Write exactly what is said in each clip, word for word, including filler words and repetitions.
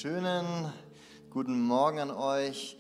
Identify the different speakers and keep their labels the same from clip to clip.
Speaker 1: Schönen guten Morgen an euch.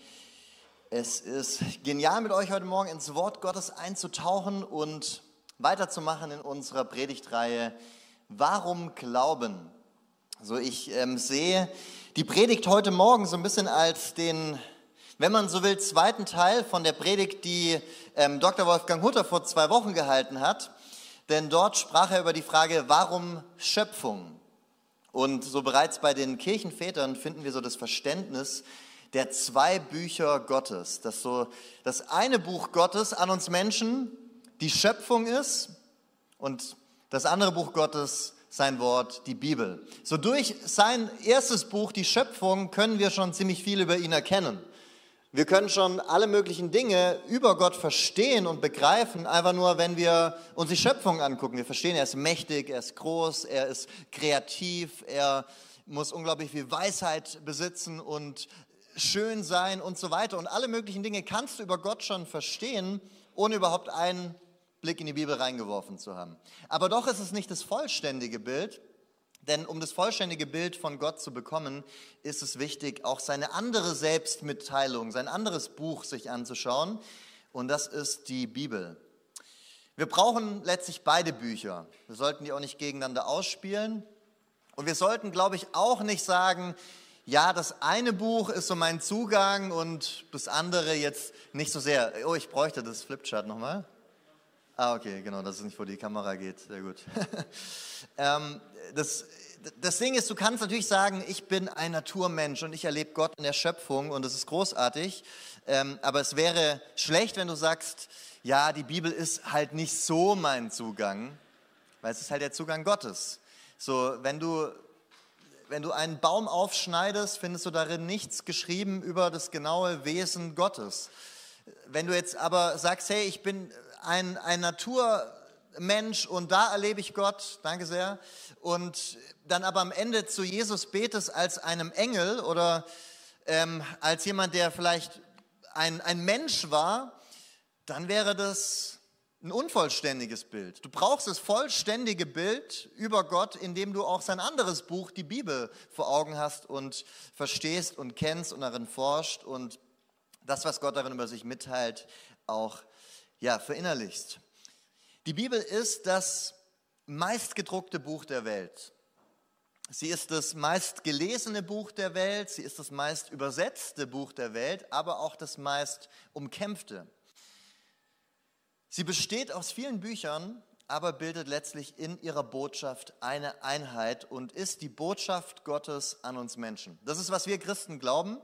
Speaker 1: Es ist genial, mit euch heute Morgen ins Wort Gottes einzutauchen und weiterzumachen in unserer Predigtreihe Warum Glauben? So, ich ähm, sehe die Predigt heute Morgen so ein bisschen als den, wenn man so will, zweiten Teil von der Predigt, die ähm, Doktor Wolfgang Hutter vor zwei Wochen gehalten hat. Denn dort sprach er über die Frage, warum Schöpfung? Und so bereits bei den Kirchenvätern finden wir so das Verständnis der zwei Bücher Gottes. Dass so das eine Buch Gottes an uns Menschen die Schöpfung ist und das andere Buch Gottes sein Wort, die Bibel. So durch sein erstes Buch, die Schöpfung, können wir schon ziemlich viel über ihn erkennen. Wir können schon alle möglichen Dinge über Gott verstehen und begreifen, einfach nur, wenn wir uns die Schöpfung angucken. Wir verstehen, er ist mächtig, er ist groß, er ist kreativ, er muss unglaublich viel Weisheit besitzen und schön sein und so weiter. Und alle möglichen Dinge kannst du über Gott schon verstehen, ohne überhaupt einen Blick in die Bibel reingeworfen zu haben. Aber doch ist es nicht das vollständige Bild. Denn um das vollständige Bild von Gott zu bekommen, ist es wichtig, auch seine andere Selbstmitteilung, sein anderes Buch sich anzuschauen. Und das ist die Bibel. Wir brauchen letztlich beide Bücher. Wir sollten die auch nicht gegeneinander ausspielen. Und wir sollten, glaube ich, auch nicht sagen, ja, das eine Buch ist so mein Zugang und das andere jetzt nicht so sehr. Oh, ich bräuchte das Flipchart nochmal. Ah, okay, genau, dass es nicht vor die Kamera geht. Sehr gut. ähm, das, das Ding ist, du kannst natürlich sagen, ich bin ein Naturmensch und ich erlebe Gott in der Schöpfung und das ist großartig. Ähm, aber es wäre schlecht, wenn du sagst, ja, die Bibel ist halt nicht so mein Zugang, weil es ist halt der Zugang Gottes. So, wenn du, wenn du einen Baum aufschneidest, findest du darin nichts geschrieben über das genaue Wesen Gottes. Wenn du jetzt aber sagst, hey, ich bin ein, ein Naturmensch und da erlebe ich Gott, danke sehr, und dann aber am Ende zu Jesus betest als einem Engel oder ähm, als jemand, der vielleicht ein, ein Mensch war, dann wäre das ein unvollständiges Bild. Du brauchst das vollständige Bild über Gott, indem du auch sein anderes Buch, die Bibel, vor Augen hast und verstehst und kennst und darin forscht und das, was Gott darin über sich mitteilt, auch ja, verinnerlichst. Die Bibel ist das meistgedruckte Buch der Welt. Sie ist das meist gelesene Buch der Welt, sie ist das meist übersetzte Buch der Welt, aber auch das meist umkämpfte. Sie besteht aus vielen Büchern, aber bildet letztlich in ihrer Botschaft eine Einheit und ist die Botschaft Gottes an uns Menschen. Das ist, was wir Christen glauben.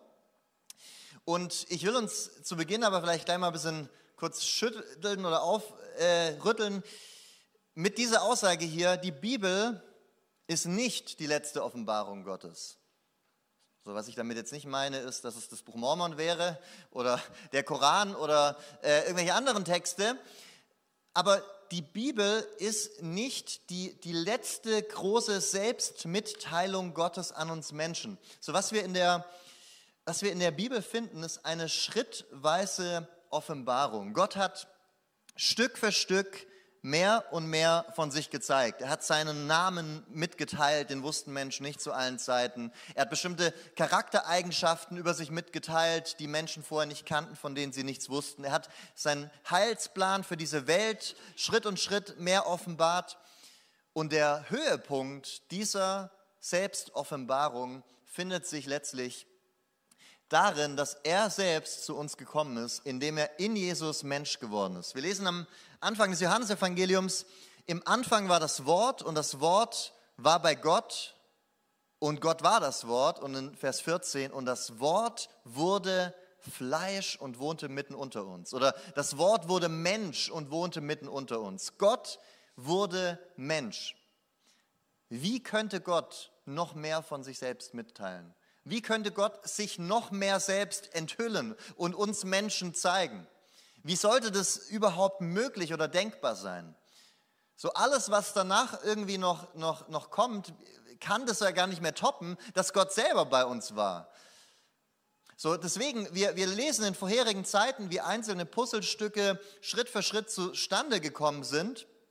Speaker 1: Und ich will uns zu Beginn aber vielleicht gleich mal ein bisschen kurz schütteln oder aufrütteln äh, mit dieser Aussage hier, die Bibel ist nicht die letzte Offenbarung Gottes. So, was ich damit jetzt nicht meine, ist, dass es das Buch Mormon wäre oder der Koran oder äh, irgendwelche anderen Texte, aber die Bibel ist nicht die, die letzte große Selbstmitteilung Gottes an uns Menschen. So, was wir in der, was wir in der Bibel finden, ist eine schrittweise Offenbarung. Gott hat Stück für Stück mehr und mehr von sich gezeigt. Er hat seinen Namen mitgeteilt, den wussten Menschen nicht zu allen Zeiten. Er hat bestimmte Charaktereigenschaften über sich mitgeteilt, die Menschen vorher nicht kannten, von denen sie nichts wussten. Er hat seinen Heilsplan für diese Welt Schritt und Schritt mehr offenbart. Und der Höhepunkt dieser Selbstoffenbarung findet sich letztlich darin, dass er selbst zu uns gekommen ist, indem er in Jesus Mensch geworden ist. Wir lesen am Anfang des Johannesevangeliums, im Anfang war das Wort und das Wort war bei Gott und Gott war das Wort. Und in Vers vierzehn, und das Wort wurde Fleisch und wohnte mitten unter uns. Oder das Wort wurde Mensch und wohnte mitten unter uns. Gott wurde Mensch. Wie könnte Gott noch mehr von sich selbst mitteilen? Wie könnte Gott sich noch mehr selbst enthüllen und uns Menschen zeigen? Wie sollte das überhaupt möglich oder denkbar sein? So alles, was danach irgendwie noch, noch, noch kommt, kann das ja gar nicht mehr toppen, dass Gott selber bei uns war. So, deswegen, wir, wir lesen in vorherigen Zeiten, wie einzelne Puzzlestücke Schritt für Schritt zustande gekommen sind.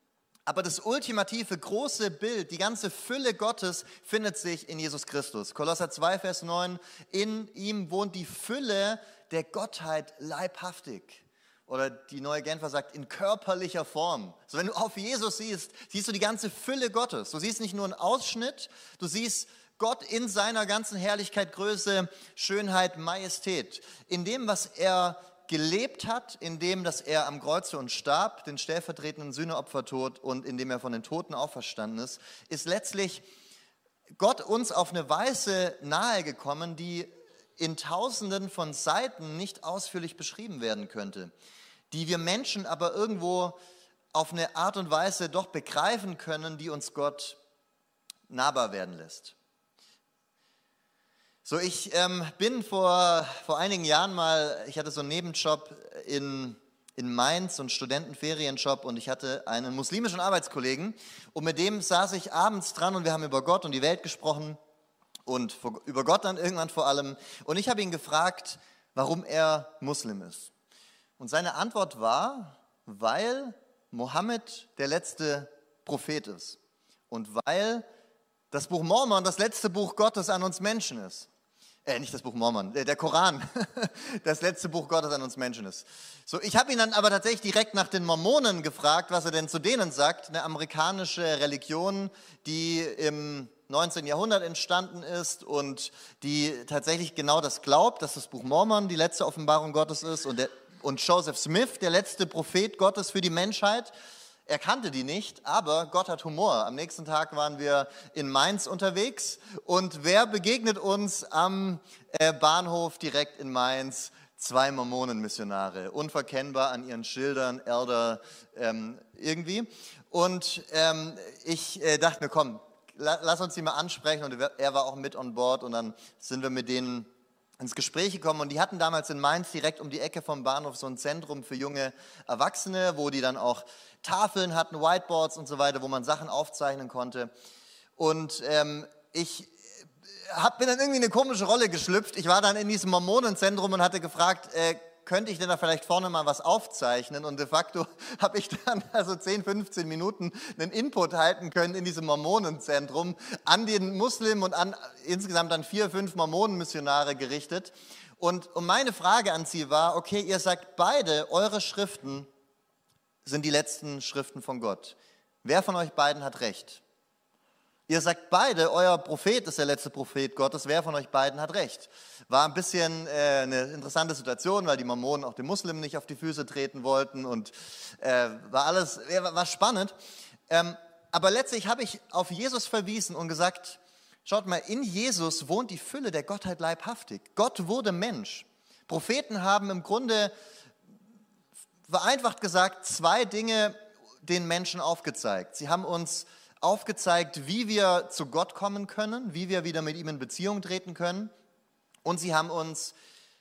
Speaker 1: Aber das ultimative große Bild, die ganze Fülle Gottes findet sich in Jesus Christus. Kolosser zwei, Vers neun, in ihm wohnt die Fülle der Gottheit leibhaftig. Oder die Neue Genfer sagt, in körperlicher Form. So, wenn du auf Jesus siehst, siehst du die ganze Fülle Gottes. Du siehst nicht nur einen Ausschnitt, du siehst Gott in seiner ganzen Herrlichkeit, Größe, Schönheit, Majestät. In dem, was er gelebt hat, in dem, dass er am Kreuz für uns starb, den stellvertretenden Sühneopfertod und in dem er von den Toten auferstanden ist, ist letztlich Gott uns auf eine Weise nahegekommen, die in Tausenden von Seiten nicht ausführlich beschrieben werden könnte, die wir Menschen aber irgendwo auf eine Art und Weise doch begreifen können, die uns Gott nahbar werden lässt. So, ich ähm, bin vor, vor einigen Jahren mal, ich hatte so einen Nebenjob in, in Mainz, so einen Studentenferienjob, und ich hatte einen muslimischen Arbeitskollegen und mit dem saß ich abends dran und wir haben über Gott und die Welt gesprochen und über Gott dann irgendwann vor allem, und ich habe ihn gefragt, warum er Muslim ist. Und seine Antwort war, weil Mohammed der letzte Prophet ist und weil das Buch Mormon das letzte Buch Gottes an uns Menschen ist. Äh, nicht das Buch Mormon, der Koran, das letzte Buch Gottes an uns Menschen ist. So, ich habe ihn dann aber tatsächlich direkt nach den Mormonen gefragt, was er denn zu denen sagt, eine amerikanische Religion, die im neunzehnten Jahrhundert entstanden ist und die tatsächlich genau das glaubt, dass das Buch Mormon die letzte Offenbarung Gottes ist und, der, und Joseph Smith, der letzte Prophet Gottes für die Menschheit. Er kannte die nicht, aber Gott hat Humor. Am nächsten Tag waren wir in Mainz unterwegs und wer begegnet uns am äh, Bahnhof direkt in Mainz? Zwei Mormonenmissionare, unverkennbar an ihren Schildern, Elder ähm, irgendwie. Und ähm, ich äh, dachte mir, komm, la, lass uns die mal ansprechen, und er war auch mit on board und dann sind wir mit denen ins Gespräch gekommen, und die hatten damals in Mainz direkt um die Ecke vom Bahnhof so ein Zentrum für junge Erwachsene, wo die dann auch Tafeln hatten, Whiteboards und so weiter, wo man Sachen aufzeichnen konnte. Und ähm, ich hab, bin dann irgendwie in eine komische Rolle geschlüpft. Ich war dann in diesem Mormonenzentrum und hatte gefragt, äh, könnte ich denn da vielleicht vorne mal was aufzeichnen? Und de facto habe ich dann also zehn, fünfzehn Minuten einen Input halten können in diesem Mormonenzentrum an den Muslim und an insgesamt an vier, fünf Mormonenmissionare gerichtet. Und, und meine Frage an sie war, okay, ihr sagt beide, eure Schriften sind die letzten Schriften von Gott. Wer von euch beiden hat recht? Ihr sagt beide, euer Prophet ist der letzte Prophet Gottes. Wer von euch beiden hat recht? War ein bisschen äh, eine interessante Situation, weil die Mormonen auch den Muslimen nicht auf die Füße treten wollten und äh, war alles, äh, war spannend. Ähm, aber letztlich habe ich auf Jesus verwiesen und gesagt, schaut mal, in Jesus wohnt die Fülle der Gottheit leibhaftig. Gott wurde Mensch. Propheten haben im Grunde, vereinfacht gesagt, zwei Dinge den Menschen aufgezeigt. Sie haben uns aufgezeigt, wie wir zu Gott kommen können, wie wir wieder mit ihm in Beziehung treten können. Und sie haben uns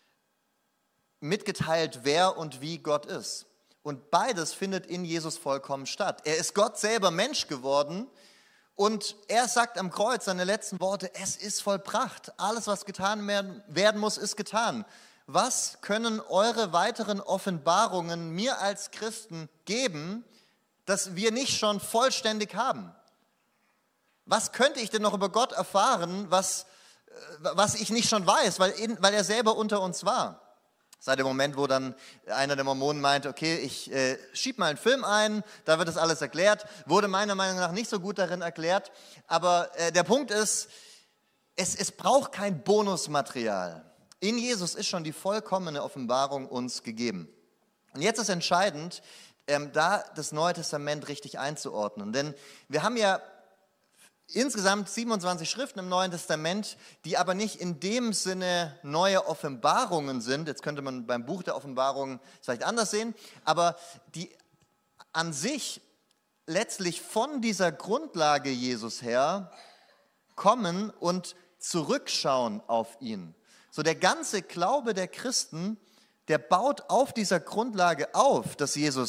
Speaker 1: mitgeteilt, wer und wie Gott ist. Und beides findet in Jesus vollkommen statt. Er ist Gott selber Mensch geworden und er sagt am Kreuz seine letzten Worte, es ist vollbracht. Alles, was getan werden muss, ist getan. Was können eure weiteren Offenbarungen mir als Christen geben, das wir nicht schon vollständig haben? Was könnte ich denn noch über Gott erfahren, was, was ich nicht schon weiß, weil, in, weil er selber unter uns war? Seit dem Moment, wo dann einer der Mormonen meinte, okay, ich äh, schieb mal einen Film ein, da wird das alles erklärt, wurde meiner Meinung nach nicht so gut darin erklärt. Aber äh, der Punkt ist, es, es braucht kein Bonusmaterial. In Jesus ist schon die vollkommene Offenbarung uns gegeben. Und jetzt ist entscheidend, ähm, da das Neue Testament richtig einzuordnen. Denn wir haben ja insgesamt siebenundzwanzig Schriften im Neuen Testament, die aber nicht in dem Sinne neue Offenbarungen sind. Jetzt könnte man beim Buch der Offenbarung vielleicht anders sehen, aber die an sich letztlich von dieser Grundlage Jesus her kommen und zurückschauen auf ihn. So der ganze Glaube der Christen, der baut auf dieser Grundlage auf, dass Jesus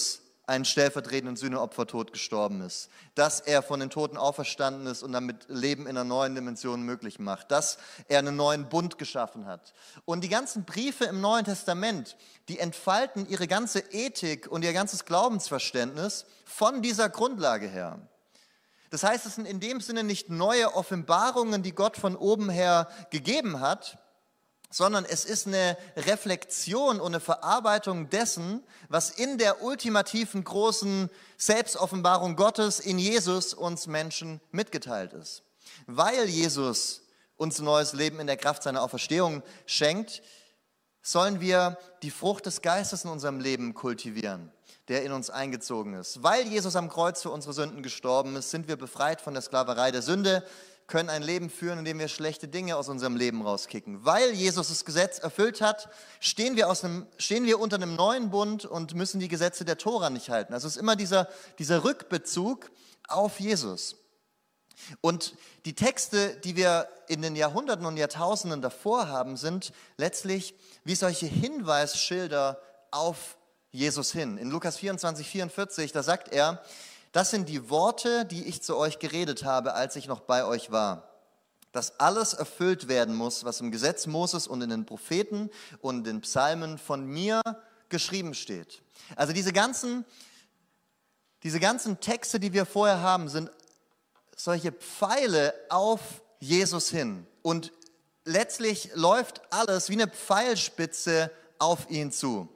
Speaker 1: einen stellvertretenden Sühneopfertod gestorben ist, dass er von den Toten auferstanden ist und damit Leben in einer neuen Dimension möglich macht, dass er einen neuen Bund geschaffen hat. Und die ganzen Briefe im Neuen Testament, die entfalten ihre ganze Ethik und ihr ganzes Glaubensverständnis von dieser Grundlage her. Das heißt, es sind in dem Sinne nicht neue Offenbarungen, die Gott von oben her gegeben hat, sondern es ist eine Reflexion und eine Verarbeitung dessen, was in der ultimativen großen Selbstoffenbarung Gottes in Jesus uns Menschen mitgeteilt ist. Weil Jesus uns neues Leben in der Kraft seiner Auferstehung schenkt, sollen wir die Frucht des Geistes in unserem Leben kultivieren, der in uns eingezogen ist. Weil Jesus am Kreuz für unsere Sünden gestorben ist, sind wir befreit von der Sklaverei der Sünde, können ein Leben führen, in dem wir schlechte Dinge aus unserem Leben rauskicken. Weil Jesus das Gesetz erfüllt hat, stehen wir, aus einem, stehen wir unter einem neuen Bund und müssen die Gesetze der Tora nicht halten. Also es ist immer dieser, dieser Rückbezug auf Jesus. Und die Texte, die wir in den Jahrhunderten und Jahrtausenden davor haben, sind letztlich wie solche Hinweisschilder auf Jesus hin. In Lukas vierundzwanzig, vierundvierzig, da sagt er: Das sind die Worte, die ich zu euch geredet habe, als ich noch bei euch war. Dass alles erfüllt werden muss, was im Gesetz Moses und in den Propheten und in den Psalmen von mir geschrieben steht. Also diese ganzen, diese ganzen Texte, die wir vorher haben, sind solche Pfeile auf Jesus hin. Und letztlich läuft alles wie eine Pfeilspitze auf ihn zu.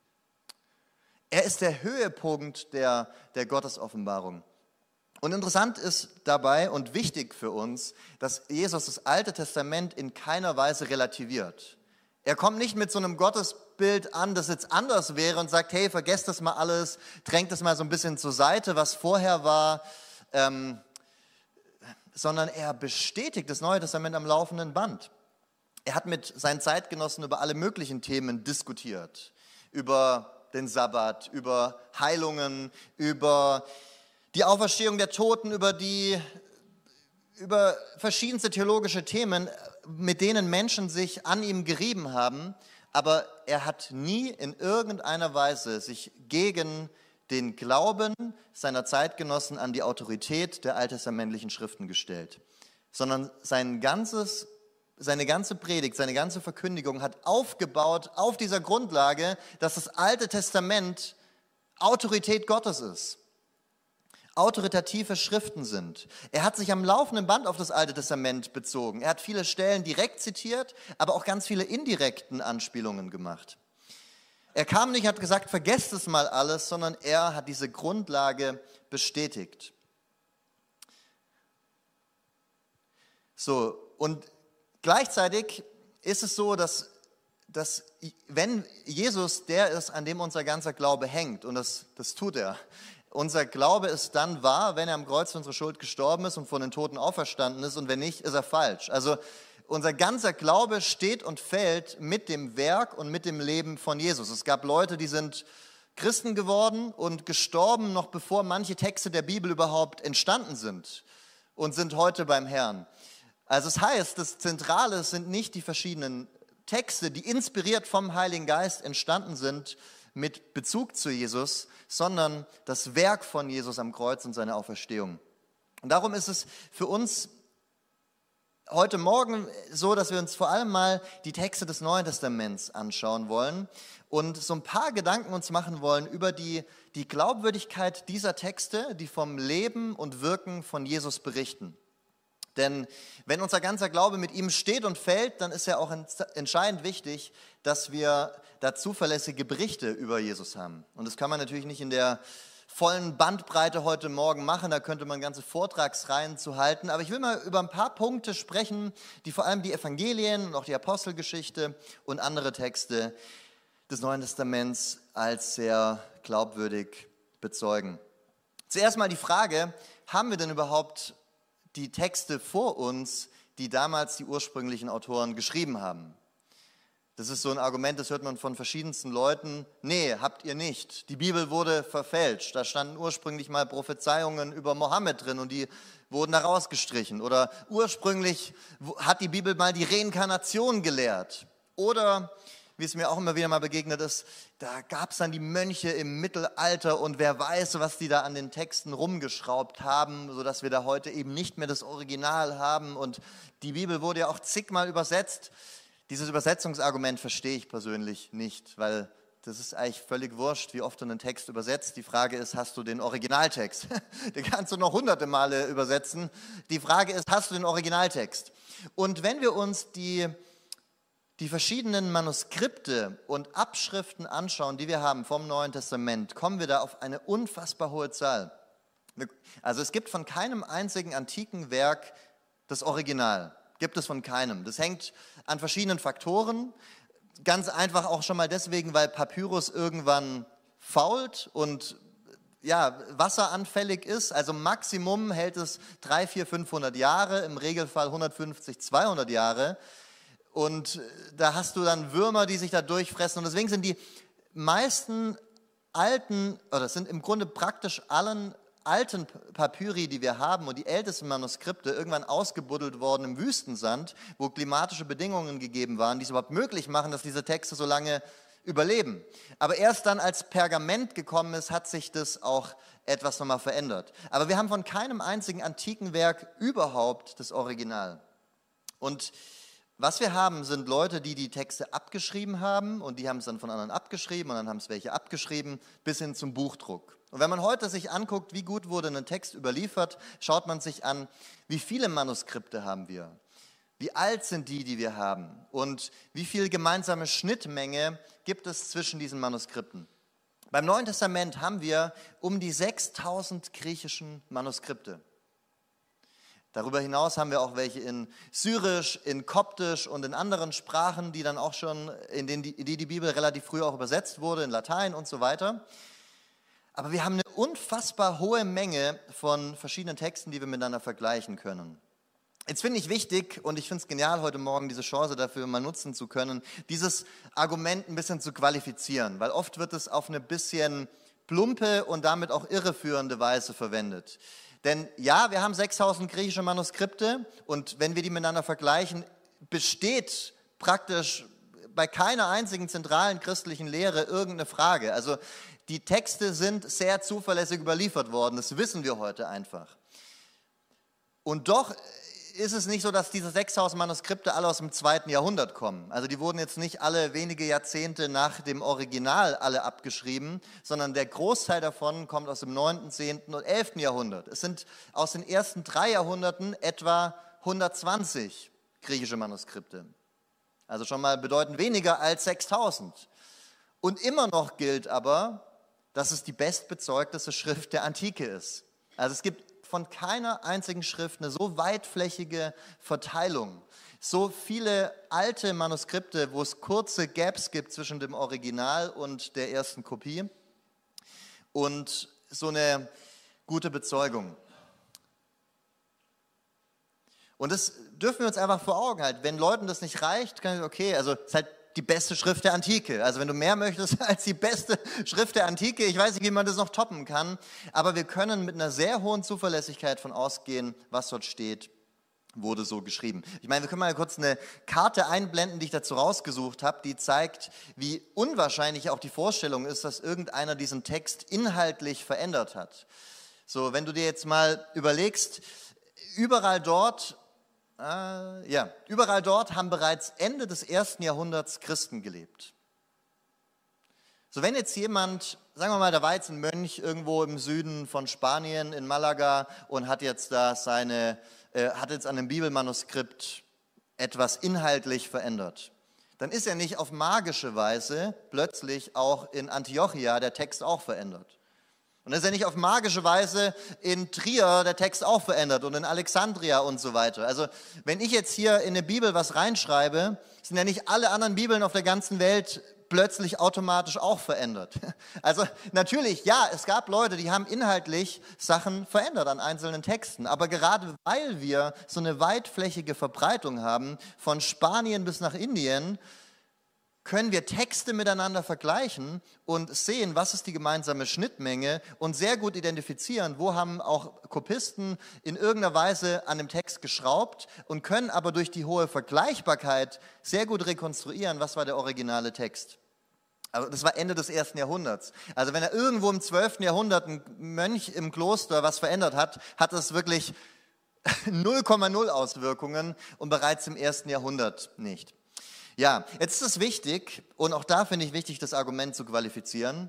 Speaker 1: Er ist der Höhepunkt der, der Gottesoffenbarung. Und interessant ist dabei und wichtig für uns, dass Jesus das Alte Testament in keiner Weise relativiert. Er kommt nicht mit so einem Gottesbild an, das jetzt anders wäre und sagt, hey, vergesst das mal alles, drängt das mal so ein bisschen zur Seite, was vorher war, ähm, sondern er bestätigt das Neue Testament am laufenden Band. Er hat mit seinen Zeitgenossen über alle möglichen Themen diskutiert, über den Sabbat, über Heilungen, über die Auferstehung der Toten, über, die, über verschiedenste theologische Themen, mit denen Menschen sich an ihm gerieben haben, aber er hat nie in irgendeiner Weise sich gegen den Glauben seiner Zeitgenossen an die Autorität der alttestamentlichen Schriften gestellt, sondern sein ganzes Seine ganze Predigt, seine ganze Verkündigung hat aufgebaut auf dieser Grundlage, dass das Alte Testament Autorität Gottes ist, autoritative Schriften sind. Er hat sich am laufenden Band auf das Alte Testament bezogen. Er hat viele Stellen direkt zitiert, aber auch ganz viele indirekten Anspielungen gemacht. Er kam nicht und hat gesagt, vergesst es mal alles, sondern er hat diese Grundlage bestätigt. So, und gleichzeitig ist es so, dass, dass wenn Jesus der ist, an dem unser ganzer Glaube hängt, und das, das tut er, unser Glaube ist dann wahr, wenn er am Kreuz für unsere Schuld gestorben ist und von den Toten auferstanden ist, und wenn nicht, ist er falsch. Also unser ganzer Glaube steht und fällt mit dem Werk und mit dem Leben von Jesus. Es gab Leute, die sind Christen geworden und gestorben, noch bevor manche Texte der Bibel überhaupt entstanden sind, und sind heute beim Herrn. Also es heißt, das Zentrale sind nicht die verschiedenen Texte, die inspiriert vom Heiligen Geist entstanden sind mit Bezug zu Jesus, sondern das Werk von Jesus am Kreuz und seine Auferstehung. Und darum ist es für uns heute Morgen so, dass wir uns vor allem mal die Texte des Neuen Testaments anschauen wollen und so ein paar Gedanken uns machen wollen über die, die Glaubwürdigkeit dieser Texte, die vom Leben und Wirken von Jesus berichten. Denn wenn unser ganzer Glaube mit ihm steht und fällt, dann ist ja auch entscheidend wichtig, dass wir da zuverlässige Berichte über Jesus haben. Und das kann man natürlich nicht in der vollen Bandbreite heute Morgen machen, da könnte man ganze Vortragsreihen zu halten. Aber ich will mal über ein paar Punkte sprechen, die vor allem die Evangelien und auch die Apostelgeschichte und andere Texte des Neuen Testaments als sehr glaubwürdig bezeugen. Zuerst mal die Frage, haben wir denn überhaupt die Texte vor uns, die damals die ursprünglichen Autoren geschrieben haben? Das ist so ein Argument, das hört man von verschiedensten Leuten. Nee, habt ihr nicht. Die Bibel wurde verfälscht. Da standen ursprünglich mal Prophezeiungen über Mohammed drin und die wurden da rausgestrichen. Oder ursprünglich hat die Bibel mal die Reinkarnation gelehrt. Oder wie es mir auch immer wieder mal begegnet ist, da gab es dann die Mönche im Mittelalter und wer weiß, was die da an den Texten rumgeschraubt haben, sodass wir da heute eben nicht mehr das Original haben. Und die Bibel wurde ja auch zigmal übersetzt. Dieses Übersetzungsargument verstehe ich persönlich nicht, weil das ist eigentlich völlig wurscht, wie oft du einen Text übersetzt. Die Frage ist, hast du den Originaltext? Den kannst du noch hunderte Male übersetzen. Die Frage ist, hast du den Originaltext? Und wenn wir uns die, die verschiedenen Manuskripte und Abschriften anschauen, die wir haben vom Neuen Testament, kommen wir da auf eine unfassbar hohe Zahl. Also es gibt von keinem einzigen antiken Werk das Original. Gibt es von keinem. Das hängt an verschiedenen Faktoren. Ganz einfach auch schon mal deswegen, weil Papyrus irgendwann fault und ja, wasseranfällig ist. Also Maximum hält es dreihundert, vierhundert, fünfhundert Jahre, im Regelfall hundertfünfzig, zweihundert Jahre. Und da hast du dann Würmer, die sich da durchfressen. Und deswegen sind die meisten alten, oder sind im Grunde praktisch allen alten Papyri, die wir haben und die ältesten Manuskripte irgendwann ausgebuddelt worden im Wüstensand, wo klimatische Bedingungen gegeben waren, die es überhaupt möglich machen, dass diese Texte so lange überleben. Aber erst dann, als Pergament gekommen ist, hat sich das auch etwas nochmal verändert. Aber wir haben von keinem einzigen antiken Werk überhaupt das Original. Und was wir haben, sind Leute, die die Texte abgeschrieben haben und die haben es dann von anderen abgeschrieben und dann haben es welche abgeschrieben, bis hin zum Buchdruck. Und wenn man heute sich anguckt, wie gut wurde ein Text überliefert, schaut man sich an, wie viele Manuskripte haben wir, wie alt sind die, die wir haben und wie viel gemeinsame Schnittmenge gibt es zwischen diesen Manuskripten. Beim Neuen Testament haben wir um die sechstausend griechischen Manuskripte. Darüber hinaus haben wir auch welche in Syrisch, in Koptisch und in anderen Sprachen, die dann auch schon, in denen die, in die die Bibel relativ früh auch übersetzt wurde, in Latein und so weiter. Aber wir haben eine unfassbar hohe Menge von verschiedenen Texten, die wir miteinander vergleichen können. Jetzt finde ich wichtig und ich finde es genial, heute Morgen diese Chance dafür mal nutzen zu können, dieses Argument ein bisschen zu qualifizieren, weil oft wird es auf eine bisschen plumpe und damit auch irreführende Weise verwendet. Denn ja, wir haben sechstausend griechische Manuskripte und wenn wir die miteinander vergleichen, besteht praktisch bei keiner einzigen zentralen christlichen Lehre irgendeine Frage. Also die Texte sind sehr zuverlässig überliefert worden, das wissen wir heute einfach. Und doch ist es nicht so, dass diese sechstausend Manuskripte alle aus dem zweiten Jahrhundert kommen. Also die wurden jetzt nicht alle wenige Jahrzehnte nach dem Original alle abgeschrieben, sondern der Großteil davon kommt aus dem neunten, zehnten und elften Jahrhundert. Es sind aus den ersten drei Jahrhunderten etwa hundertzwanzig griechische Manuskripte. Also schon mal bedeutend weniger als sechstausend. Und immer noch gilt aber, dass es die bestbezeugteste Schrift der Antike ist. Also es gibt von keiner einzigen Schrift eine so weitflächige Verteilung, so viele alte Manuskripte, wo es kurze Gaps gibt zwischen dem Original und der ersten Kopie und so eine gute Bezeugung. Und das dürfen wir uns einfach vor Augen halten. Wenn Leuten das nicht reicht, kann ich sagen, okay, also es ist halt die beste Schrift der Antike. Also wenn du mehr möchtest als die beste Schrift der Antike, ich weiß nicht, wie man das noch toppen kann, aber wir können mit einer sehr hohen Zuverlässigkeit von ausgehen, was dort steht, wurde so geschrieben. Ich meine, wir können mal kurz eine Karte einblenden, die ich dazu rausgesucht habe, die zeigt, wie unwahrscheinlich auch die Vorstellung ist, dass irgendeiner diesen Text inhaltlich verändert hat. So, wenn du dir jetzt mal überlegst, überall dort Äh, ja, überall dort haben bereits Ende des ersten Jahrhunderts Christen gelebt. So, wenn jetzt jemand, sagen wir mal, da war jetzt ein Mönch irgendwo im Süden von Spanien, in Malaga, und hat jetzt da seine, äh, hat jetzt an einem Bibelmanuskript etwas inhaltlich verändert, dann ist ja nicht auf magische Weise plötzlich auch in Antiochia der Text auch verändert. Und dann ist ja nicht auf magische Weise in Trier der Text auch verändert und in Alexandria und so weiter. Also wenn ich jetzt hier in eine Bibel was reinschreibe, sind ja nicht alle anderen Bibeln auf der ganzen Welt plötzlich automatisch auch verändert. Also natürlich, ja, es gab Leute, die haben inhaltlich Sachen verändert an einzelnen Texten. Aber gerade weil wir so eine weitflächige Verbreitung haben, von Spanien bis nach Indien, können wir Texte miteinander vergleichen und sehen, was ist die gemeinsame Schnittmenge und sehr gut identifizieren, wo haben auch Kopisten in irgendeiner Weise an dem Text geschraubt und können aber durch die hohe Vergleichbarkeit sehr gut rekonstruieren, was war der originale Text. Also das war Ende des ersten Jahrhunderts. Also wenn er irgendwo im zwölften Jahrhundert ein Mönch im Kloster was verändert hat, hat das wirklich null Komma null Auswirkungen und bereits im ersten Jahrhundert nicht. Ja, jetzt ist es wichtig, und auch da finde ich wichtig, das Argument zu qualifizieren,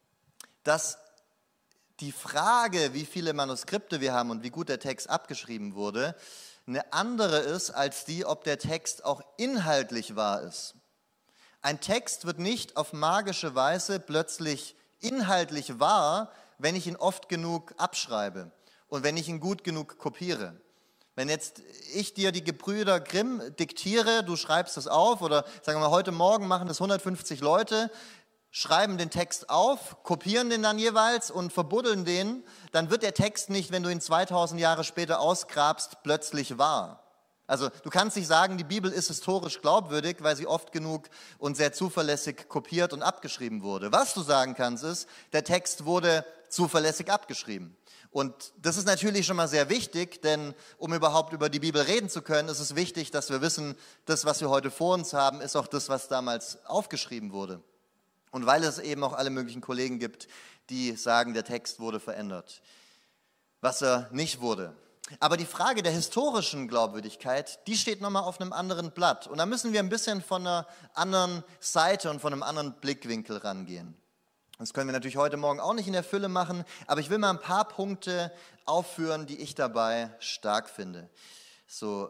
Speaker 1: dass die Frage, wie viele Manuskripte wir haben und wie gut der Text abgeschrieben wurde, eine andere ist als die, ob der Text auch inhaltlich wahr ist. Ein Text wird nicht auf magische Weise plötzlich inhaltlich wahr, wenn ich ihn oft genug abschreibe und wenn ich ihn gut genug kopiere. Wenn jetzt ich dir die Gebrüder Grimm diktiere, du schreibst es auf, oder sagen wir mal, heute Morgen machen das hundertfünfzig Leute, schreiben den Text auf, kopieren den dann jeweils und verbuddeln den, dann wird der Text nicht, wenn du ihn zweitausend Jahre später ausgrabst, plötzlich wahr. Also du kannst nicht sagen, die Bibel ist historisch glaubwürdig, weil sie oft genug und sehr zuverlässig kopiert und abgeschrieben wurde. Was du sagen kannst ist, der Text wurde zuverlässig abgeschrieben. Und das ist natürlich schon mal sehr wichtig, denn um überhaupt über die Bibel reden zu können, ist es wichtig, dass wir wissen, das, was wir heute vor uns haben, ist auch das, was damals aufgeschrieben wurde. Und weil es eben auch alle möglichen Kollegen gibt, die sagen, der Text wurde verändert, was er nicht wurde. Aber die Frage der historischen Glaubwürdigkeit, die steht nochmal auf einem anderen Blatt. Und da müssen wir ein bisschen von einer anderen Seite und von einem anderen Blickwinkel rangehen. Das können wir natürlich heute Morgen auch nicht in der Fülle machen, aber ich will mal ein paar Punkte aufführen, die ich dabei stark finde. So,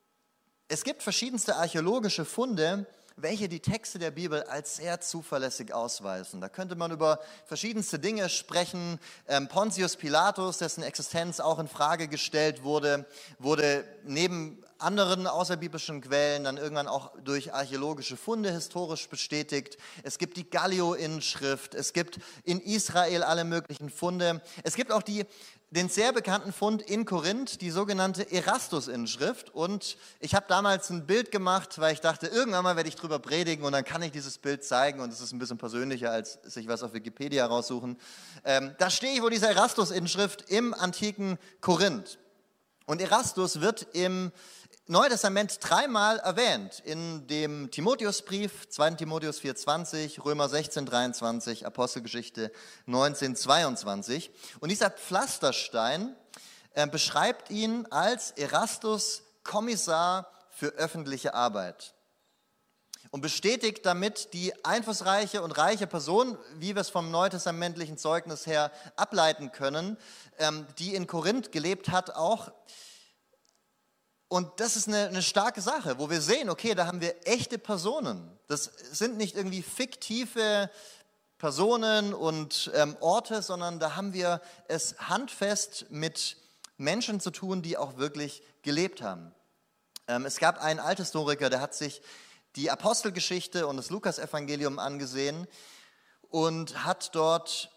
Speaker 1: es gibt verschiedenste archäologische Funde, welche die Texte der Bibel als sehr zuverlässig ausweisen. Da könnte man über verschiedenste Dinge sprechen. Ähm, Pontius Pilatus, dessen Existenz auch in Frage gestellt wurde, wurde neben anderen außerbiblischen Quellen dann irgendwann auch durch archäologische Funde historisch bestätigt. Es gibt die Gallio-Inschrift, es gibt in Israel alle möglichen Funde. Es gibt auch die den sehr bekannten Fund in Korinth, die sogenannte Erastus-Inschrift. Und ich habe damals ein Bild gemacht, weil ich dachte, irgendwann mal werde ich drüber predigen und dann kann ich dieses Bild zeigen und es ist ein bisschen persönlicher, als sich was auf Wikipedia raussuchen. Ähm, da stehe ich vor dieser Erastus-Inschrift im antiken Korinth. Und Erastus wird im Neuen Testament dreimal erwähnt, in dem Timotheusbrief, zweiter Timotheus vier zwanzig, Römer sechzehn dreiundzwanzig, Apostelgeschichte neunzehn zweiundzwanzig. Und dieser Pflasterstein äh, beschreibt ihn als Erastus Kommissar für öffentliche Arbeit und bestätigt damit die einflussreiche und reiche Person, wie wir es vom neutestamentlichen Zeugnis her ableiten können, ähm, die in Korinth gelebt hat, auch. Und das ist eine, eine starke Sache, wo wir sehen, okay, da haben wir echte Personen. Das sind nicht irgendwie fiktive Personen und ähm, Orte, sondern da haben wir es handfest mit Menschen zu tun, die auch wirklich gelebt haben. Ähm, es gab einen Althistoriker, der hat sich die Apostelgeschichte und das Lukasevangelium angesehen und hat dort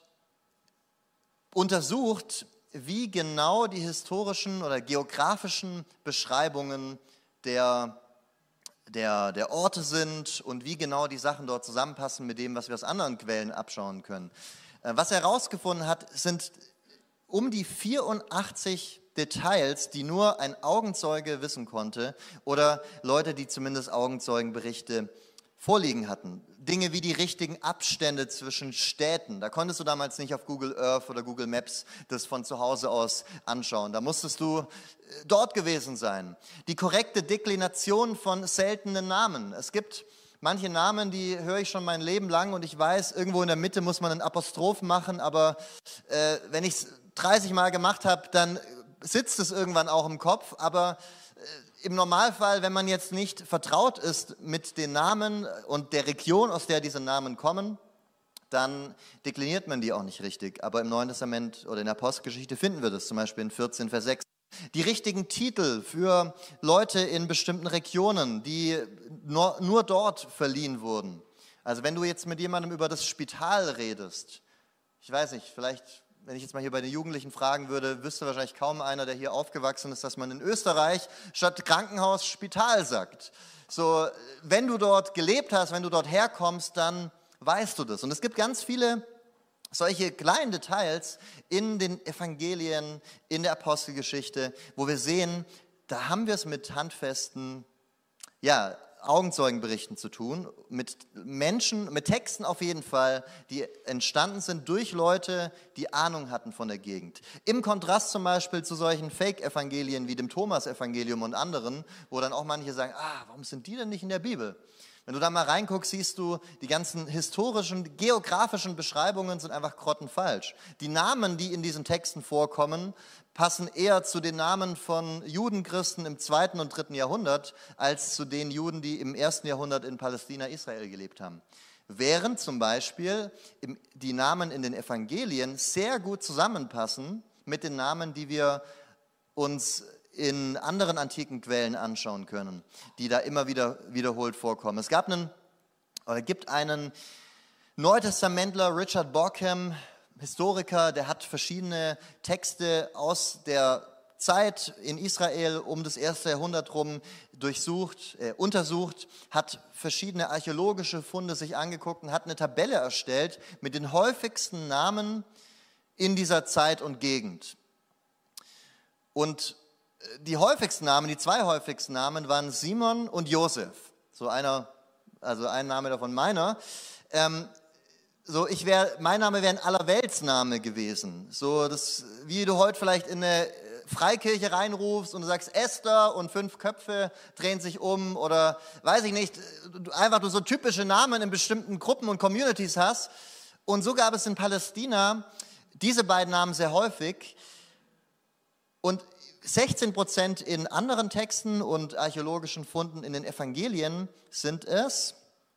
Speaker 1: untersucht, wie genau die historischen oder geografischen Beschreibungen der, der, der Orte sind und wie genau die Sachen dort zusammenpassen mit dem, was wir aus anderen Quellen abschauen können. Was er herausgefunden hat, sind um die vierundachtzig Details, die nur ein Augenzeuge wissen konnte oder Leute, die zumindest Augenzeugenberichte vorliegen hatten. Dinge wie die richtigen Abstände zwischen Städten. Da konntest du damals nicht auf Google Earth oder Google Maps das von zu Hause aus anschauen. Da musstest du dort gewesen sein. Die korrekte Deklination von seltenen Namen. Es gibt manche Namen, die höre ich schon mein Leben lang und ich weiß, irgendwo in der Mitte muss man einen Apostroph machen, aber äh, wenn ich es dreißig Mal gemacht habe, dann sitzt es irgendwann auch im Kopf, aber äh, im Normalfall, wenn man jetzt nicht vertraut ist mit den Namen und der Region, aus der diese Namen kommen, dann dekliniert man die auch nicht richtig. Aber im Neuen Testament oder in der Apostelgeschichte finden wir das, zum Beispiel in vierzehn, Vers sechs. Die richtigen Titel für Leute in bestimmten Regionen, die nur, nur dort verliehen wurden. Also wenn du jetzt mit jemandem über das Spital redest, ich weiß nicht, vielleicht, wenn ich jetzt mal hier bei den Jugendlichen fragen würde, wüsste wahrscheinlich kaum einer, der hier aufgewachsen ist, dass man in Österreich statt Krankenhaus Spital sagt. So, wenn du dort gelebt hast, wenn du dort herkommst, dann weißt du das. Und es gibt ganz viele solche kleinen Details in den Evangelien, in der Apostelgeschichte, wo wir sehen, da haben wir es mit handfesten, ja, Augenzeugenberichten zu tun, mit Menschen, mit Texten auf jeden Fall, die entstanden sind durch Leute, die Ahnung hatten von der Gegend. Im Kontrast zum Beispiel zu solchen Fake-Evangelien wie dem Thomas-Evangelium und anderen, wo dann auch manche sagen, ah, warum sind die denn nicht in der Bibel? Wenn du da mal reinguckst, siehst du, die ganzen historischen, geografischen Beschreibungen sind einfach grottenfalsch. Die Namen, die in diesen Texten vorkommen, passen eher zu den Namen von Judenchristen im zweiten und dritten Jahrhundert, als zu den Juden, die im ersten Jahrhundert in Palästina, Israel gelebt haben. Während zum Beispiel die Namen in den Evangelien sehr gut zusammenpassen mit den Namen, die wir uns in anderen antiken Quellen anschauen können, die da immer wieder wiederholt vorkommen. Es gab einen, oder gibt einen Neutestamentler, Richard Bauckham, Historiker, der hat verschiedene Texte aus der Zeit in Israel um das erste Jahrhundert rum durchsucht, äh, untersucht, hat verschiedene archäologische Funde sich angeguckt und hat eine Tabelle erstellt mit den häufigsten Namen in dieser Zeit und Gegend. Und die häufigsten Namen, die zwei häufigsten Namen waren Simon und Josef. So einer, also ein Name davon meiner. Ähm, so ich wär, mein Name wäre ein Allerweltsname gewesen. So das, wie du heute vielleicht in eine Freikirche reinrufst und du sagst Esther und fünf Köpfe drehen sich um oder weiß ich nicht, einfach du so typische Namen in bestimmten Gruppen und Communities hast. Und so gab es in Palästina diese beiden Namen sehr häufig. Und sechzehn Prozent in anderen Texten und archäologischen Funden in den Evangelien sind es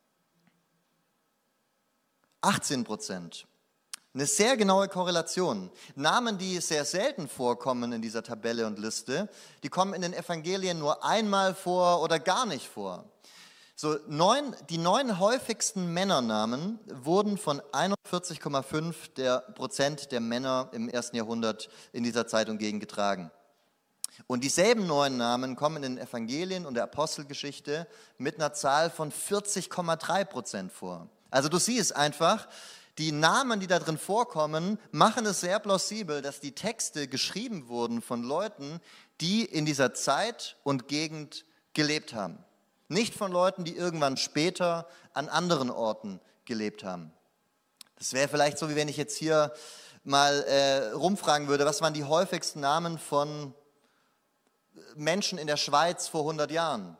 Speaker 1: achtzehn Prozent. Eine sehr genaue Korrelation. Namen, die sehr selten vorkommen in dieser Tabelle und Liste, die kommen in den Evangelien nur einmal vor oder gar nicht vor. So, neun, die neun häufigsten Männernamen wurden von einundvierzig Komma fünf der Prozent der Männer im ersten Jahrhundert in dieser Zeit und Gegend getragen. Und dieselben neuen Namen kommen in den Evangelien und der Apostelgeschichte mit einer Zahl von vierzig Komma drei Prozent vor. Also du siehst einfach, die Namen, die da drin vorkommen, machen es sehr plausibel, dass die Texte geschrieben wurden von Leuten, die in dieser Zeit und Gegend gelebt haben. Nicht von Leuten, die irgendwann später an anderen Orten gelebt haben. Das wäre vielleicht so, wie wenn ich jetzt hier mal äh, rumfragen würde, was waren die häufigsten Namen von Menschen in der Schweiz vor hundert Jahren.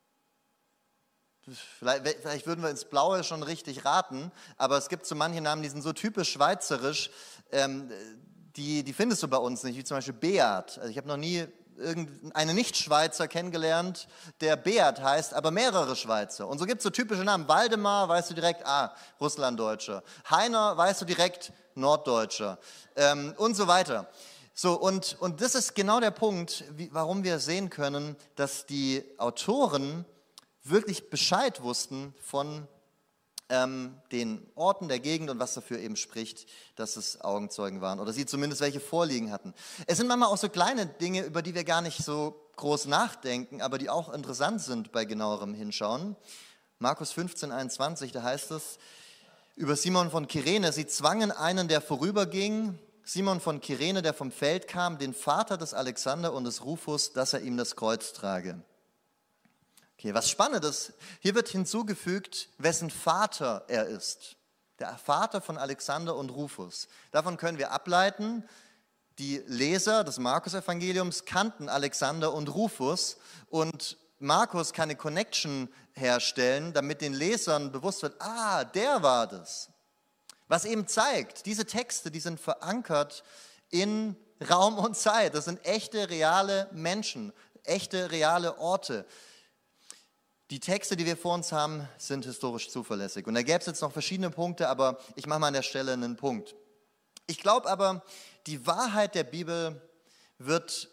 Speaker 1: Vielleicht, vielleicht würden wir ins Blaue schon richtig raten, aber es gibt so manche Namen, die sind so typisch schweizerisch, ähm, die, die findest du bei uns nicht, wie zum Beispiel Beat. Also ich habe noch nie einen Nicht-Schweizer kennengelernt, der Beat heißt, aber mehrere Schweizer. Und so gibt es so typische Namen. Waldemar, weißt du direkt, ah, Russlanddeutscher. Heiner, weißt du direkt, Norddeutscher. Ähm, und so weiter. So, und, und das ist genau der Punkt, wie, warum wir sehen können, dass die Autoren wirklich Bescheid wussten von ähm, den Orten der Gegend und was dafür eben spricht, dass es Augenzeugen waren oder sie zumindest welche vorliegen hatten. Es sind manchmal auch so kleine Dinge, über die wir gar nicht so groß nachdenken, aber die auch interessant sind bei genauerem Hinschauen. Markus fünfzehn, einundzwanzig, da heißt es über Simon von Kyrene, sie zwangen einen, der vorüberging, Simon von Kyrene, der vom Feld kam, den Vater des Alexander und des Rufus, dass er ihm das Kreuz trage. Okay, was spannend ist, hier wird hinzugefügt, wessen Vater er ist. Der Vater von Alexander und Rufus. Davon können wir ableiten, die Leser des Markus-Evangeliums kannten Alexander und Rufus und Markus kann eine Connection herstellen, damit den Lesern bewusst wird, ah, der war das. Was eben zeigt, diese Texte, die sind verankert in Raum und Zeit. Das sind echte, reale Menschen, echte, reale Orte. Die Texte, die wir vor uns haben, sind historisch zuverlässig. Und da gäbe es jetzt noch verschiedene Punkte, aber ich mache mal an der Stelle einen Punkt. Ich glaube aber, die Wahrheit der Bibel wird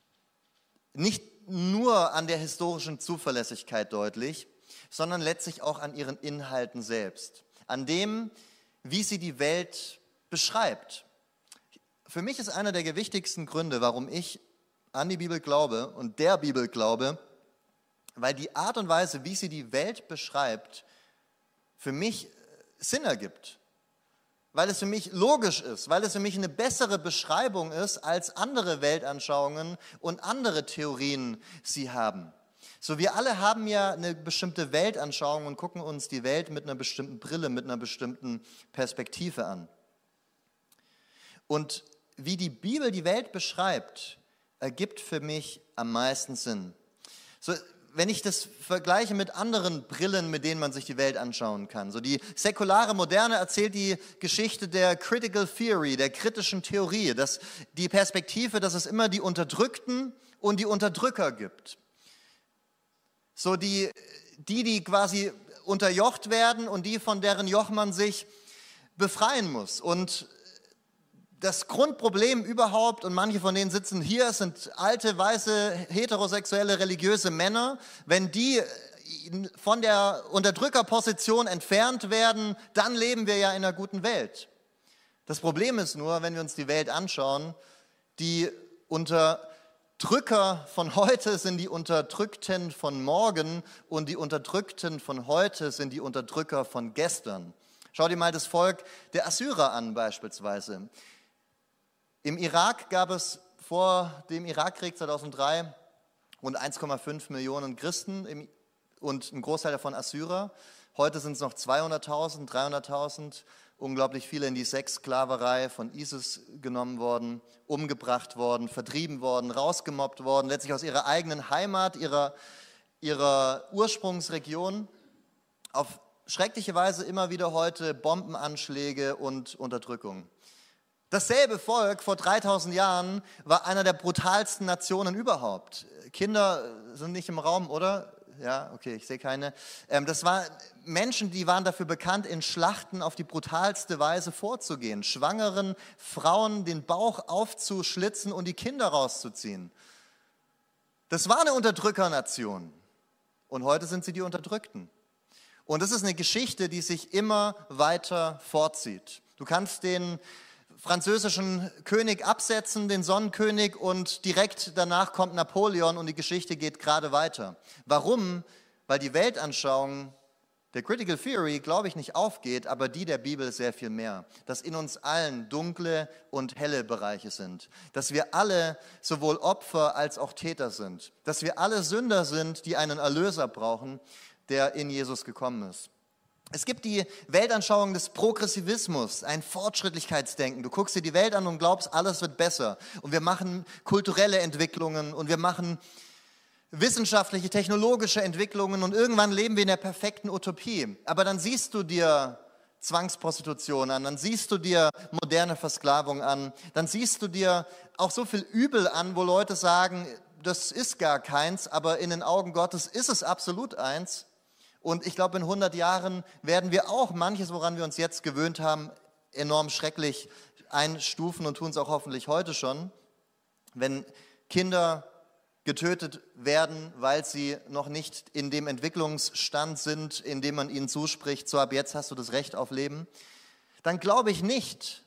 Speaker 1: nicht nur an der historischen Zuverlässigkeit deutlich, sondern letztlich auch an ihren Inhalten selbst. An dem, wie sie die Welt beschreibt. Für mich ist einer der wichtigsten Gründe, warum ich an die Bibel glaube und der Bibel glaube, weil die Art und Weise, wie sie die Welt beschreibt, für mich Sinn ergibt. Weil es für mich logisch ist, weil es für mich eine bessere Beschreibung ist, als andere Weltanschauungen und andere Theorien sie haben. So, wir alle haben ja eine bestimmte Weltanschauung und gucken uns die Welt mit einer bestimmten Brille, mit einer bestimmten Perspektive an. Und wie die Bibel die Welt beschreibt, ergibt für mich am meisten Sinn. So, wenn ich das vergleiche mit anderen Brillen, mit denen man sich die Welt anschauen kann. So, die säkulare Moderne erzählt die Geschichte der Critical Theory, der kritischen Theorie, dass die Perspektive, dass es immer die Unterdrückten und die Unterdrücker gibt. So die, die, die quasi unterjocht werden und die, von deren Joch man sich befreien muss. Und das Grundproblem überhaupt, und manche von denen sitzen hier, sind alte, weiße, heterosexuelle, religiöse Männer. Wenn die von der Unterdrückerposition entfernt werden, dann leben wir ja in einer guten Welt. Das Problem ist nur, wenn wir uns die Welt anschauen, die Unterdrücker von heute sind die Unterdrückten von morgen und die Unterdrückten von heute sind die Unterdrücker von gestern. Schau dir mal das Volk der Assyrer an beispielsweise. Im Irak gab es vor dem Irakkrieg zweitausenddrei rund eins Komma fünf Millionen Christen und ein Großteil davon Assyrer. Heute sind es noch zweihunderttausend, dreihunderttausend, unglaublich viele in die Sexsklaverei von ISIS genommen worden, umgebracht worden, vertrieben worden, rausgemobbt worden, letztlich aus ihrer eigenen Heimat, ihrer, ihrer Ursprungsregion. Auf schreckliche Weise immer wieder heute Bombenanschläge und Unterdrückung. Dasselbe Volk vor dreitausend Jahren war einer der brutalsten Nationen überhaupt. Kinder sind nicht im Raum, oder? Ja, okay, ich sehe keine. Das waren Menschen, die waren dafür bekannt, in Schlachten auf die brutalste Weise vorzugehen. Schwangeren Frauen den Bauch aufzuschlitzen und die Kinder rauszuziehen. Das war eine Unterdrückernation. Und heute sind sie die Unterdrückten. Und das ist eine Geschichte, die sich immer weiter fortzieht. Du kannst den französischen König absetzen, den Sonnenkönig, und direkt danach kommt Napoleon und die Geschichte geht gerade weiter. Warum? Weil die Weltanschauung der Critical Theory, glaube ich, nicht aufgeht, aber die der Bibel sehr viel mehr. Dass in uns allen dunkle und helle Bereiche sind. Dass wir alle sowohl Opfer als auch Täter sind. Dass wir alle Sünder sind, die einen Erlöser brauchen, der in Jesus gekommen ist. Es gibt die Weltanschauung des Progressivismus, ein Fortschrittlichkeitsdenken. Du guckst dir die Welt an und glaubst, alles wird besser. Und wir machen kulturelle Entwicklungen und wir machen wissenschaftliche, technologische Entwicklungen und irgendwann leben wir in der perfekten Utopie. Aber dann siehst du dir Zwangsprostitution an, dann siehst du dir moderne Versklavung an, dann siehst du dir auch so viel Übel an, wo Leute sagen, das ist gar keins, aber in den Augen Gottes ist es absolut eins. Und ich glaube, in hundert Jahren werden wir auch manches, woran wir uns jetzt gewöhnt haben, enorm schrecklich einstufen und tun es auch hoffentlich heute schon. Wenn Kinder getötet werden, weil sie noch nicht in dem Entwicklungsstand sind, in dem man ihnen zuspricht, so ab jetzt hast du das Recht auf Leben, dann glaube ich nicht,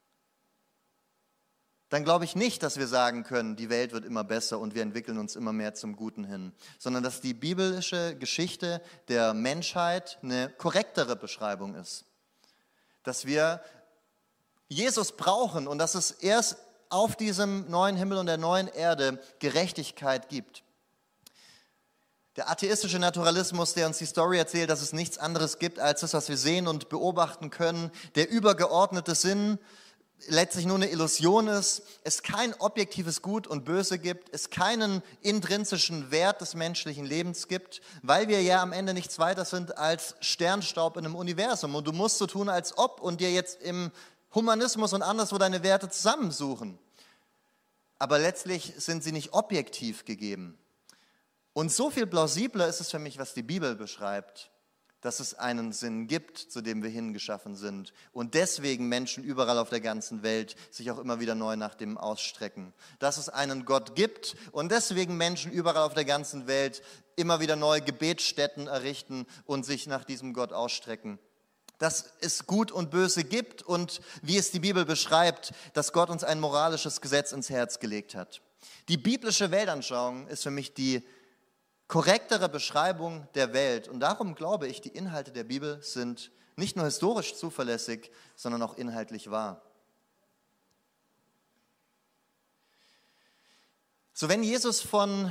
Speaker 1: dann glaube ich nicht, dass wir sagen können, die Welt wird immer besser und wir entwickeln uns immer mehr zum Guten hin, sondern dass die biblische Geschichte der Menschheit eine korrektere Beschreibung ist. Dass wir Jesus brauchen und dass es erst auf diesem neuen Himmel und der neuen Erde Gerechtigkeit gibt. Der atheistische Naturalismus, der uns die Story erzählt, dass es nichts anderes gibt als das, was wir sehen und beobachten können, der übergeordnete Sinn, letztlich nur eine Illusion ist, es kein objektives Gut und Böse gibt, es keinen intrinsischen Wert des menschlichen Lebens gibt, weil wir ja am Ende nichts weiter sind als Sternstaub in einem Universum. Und du musst so tun, als ob, und dir jetzt im Humanismus und anderswo deine Werte zusammensuchen. Aber letztlich sind sie nicht objektiv gegeben. Und so viel plausibler ist es für mich, was die Bibel beschreibt, dass es einen Sinn gibt, zu dem wir hingeschaffen sind und deswegen Menschen überall auf der ganzen Welt sich auch immer wieder neu nach dem ausstrecken. Dass es einen Gott gibt und deswegen Menschen überall auf der ganzen Welt immer wieder neue Gebetsstätten errichten und sich nach diesem Gott ausstrecken. Dass es Gut und Böse gibt und, wie es die Bibel beschreibt, dass Gott uns ein moralisches Gesetz ins Herz gelegt hat. Die biblische Weltanschauung ist für mich die korrektere Beschreibung der Welt. Und darum glaube ich, die Inhalte der Bibel sind nicht nur historisch zuverlässig, sondern auch inhaltlich wahr. So, wenn Jesus von,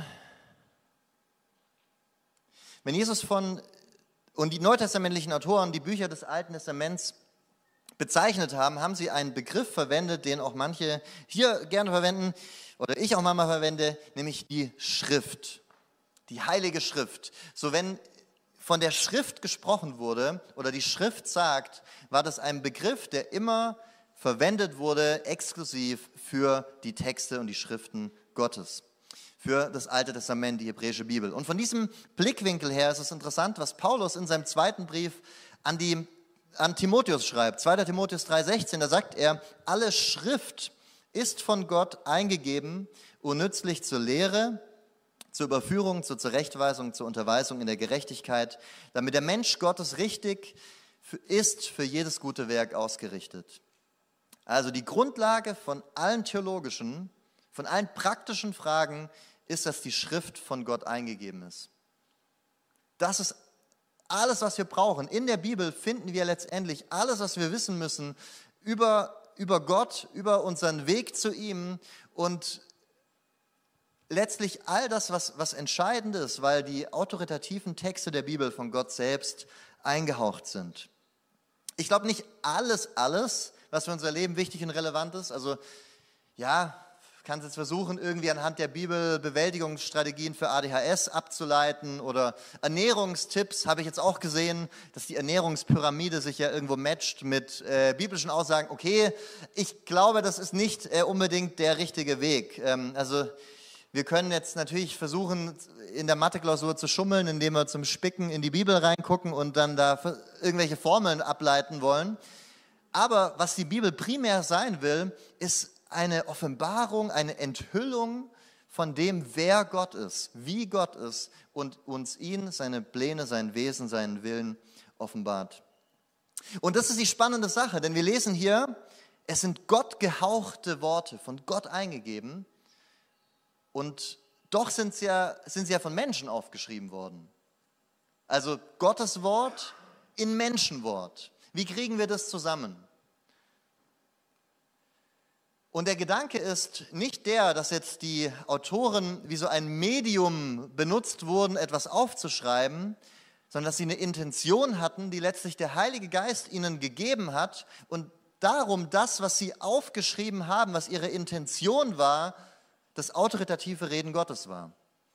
Speaker 1: wenn Jesus von, und die neutestamentlichen Autoren die Bücher des Alten Testaments bezeichnet haben, haben sie einen Begriff verwendet, den auch manche hier gerne verwenden, oder ich auch manchmal verwende, nämlich die Schrift, die Heilige Schrift. So, wenn von der Schrift gesprochen wurde oder die Schrift sagt, war das ein Begriff, der immer verwendet wurde, exklusiv für die Texte und die Schriften Gottes, für das Alte Testament, die hebräische Bibel. Und von diesem Blickwinkel her ist es interessant, was Paulus in seinem zweiten Brief an, die, an Timotheus schreibt. zweiter Timotheus drei sechzehn, da sagt er, alle Schrift ist von Gott eingegeben und nützlich zur Lehre, zur Überführung, zur Zurechtweisung, zur Unterweisung in der Gerechtigkeit, damit der Mensch Gottes richtig ist, für jedes gute Werk ausgerichtet. Also die Grundlage von allen theologischen, von allen praktischen Fragen ist, dass die Schrift von Gott eingegeben ist. Das ist alles, was wir brauchen. In der Bibel finden wir letztendlich alles, was wir wissen müssen über, über Gott, über unseren Weg zu ihm und letztlich all das, was, was entscheidend ist, weil die autoritativen Texte der Bibel von Gott selbst eingehaucht sind. Ich glaube nicht alles, alles, was für unser Leben wichtig und relevant ist. Also ja, ich kann es jetzt versuchen, irgendwie anhand der Bibel Bewältigungsstrategien für A D H S abzuleiten oder Ernährungstipps habe ich jetzt auch gesehen, dass die Ernährungspyramide sich ja irgendwo matcht mit äh, biblischen Aussagen. Okay, ich glaube, das ist nicht äh, unbedingt der richtige Weg. Ähm, also wir können jetzt natürlich versuchen, in der Mathe-Klausur zu schummeln, indem wir zum Spicken in die Bibel reingucken und dann da irgendwelche Formeln ableiten wollen. Aber was die Bibel primär sein will, ist eine Offenbarung, eine Enthüllung von dem, wer Gott ist, wie Gott ist und uns ihn, seine Pläne, sein Wesen, seinen Willen offenbart. Und das ist die spannende Sache, denn wir lesen hier, es sind Gott gehauchte Worte, von Gott eingegeben. Und doch sind sie, ja, sind sie ja von Menschen aufgeschrieben worden. Also Gottes Wort in Menschenwort. Wie kriegen wir das zusammen? Und der Gedanke ist nicht der, dass jetzt die Autoren wie so ein Medium benutzt wurden, etwas aufzuschreiben, sondern dass sie eine Intention hatten, die letztlich der Heilige Geist ihnen gegeben hat und darum das, was sie aufgeschrieben haben, was ihre Intention war, das autoritative Reden Gottes war.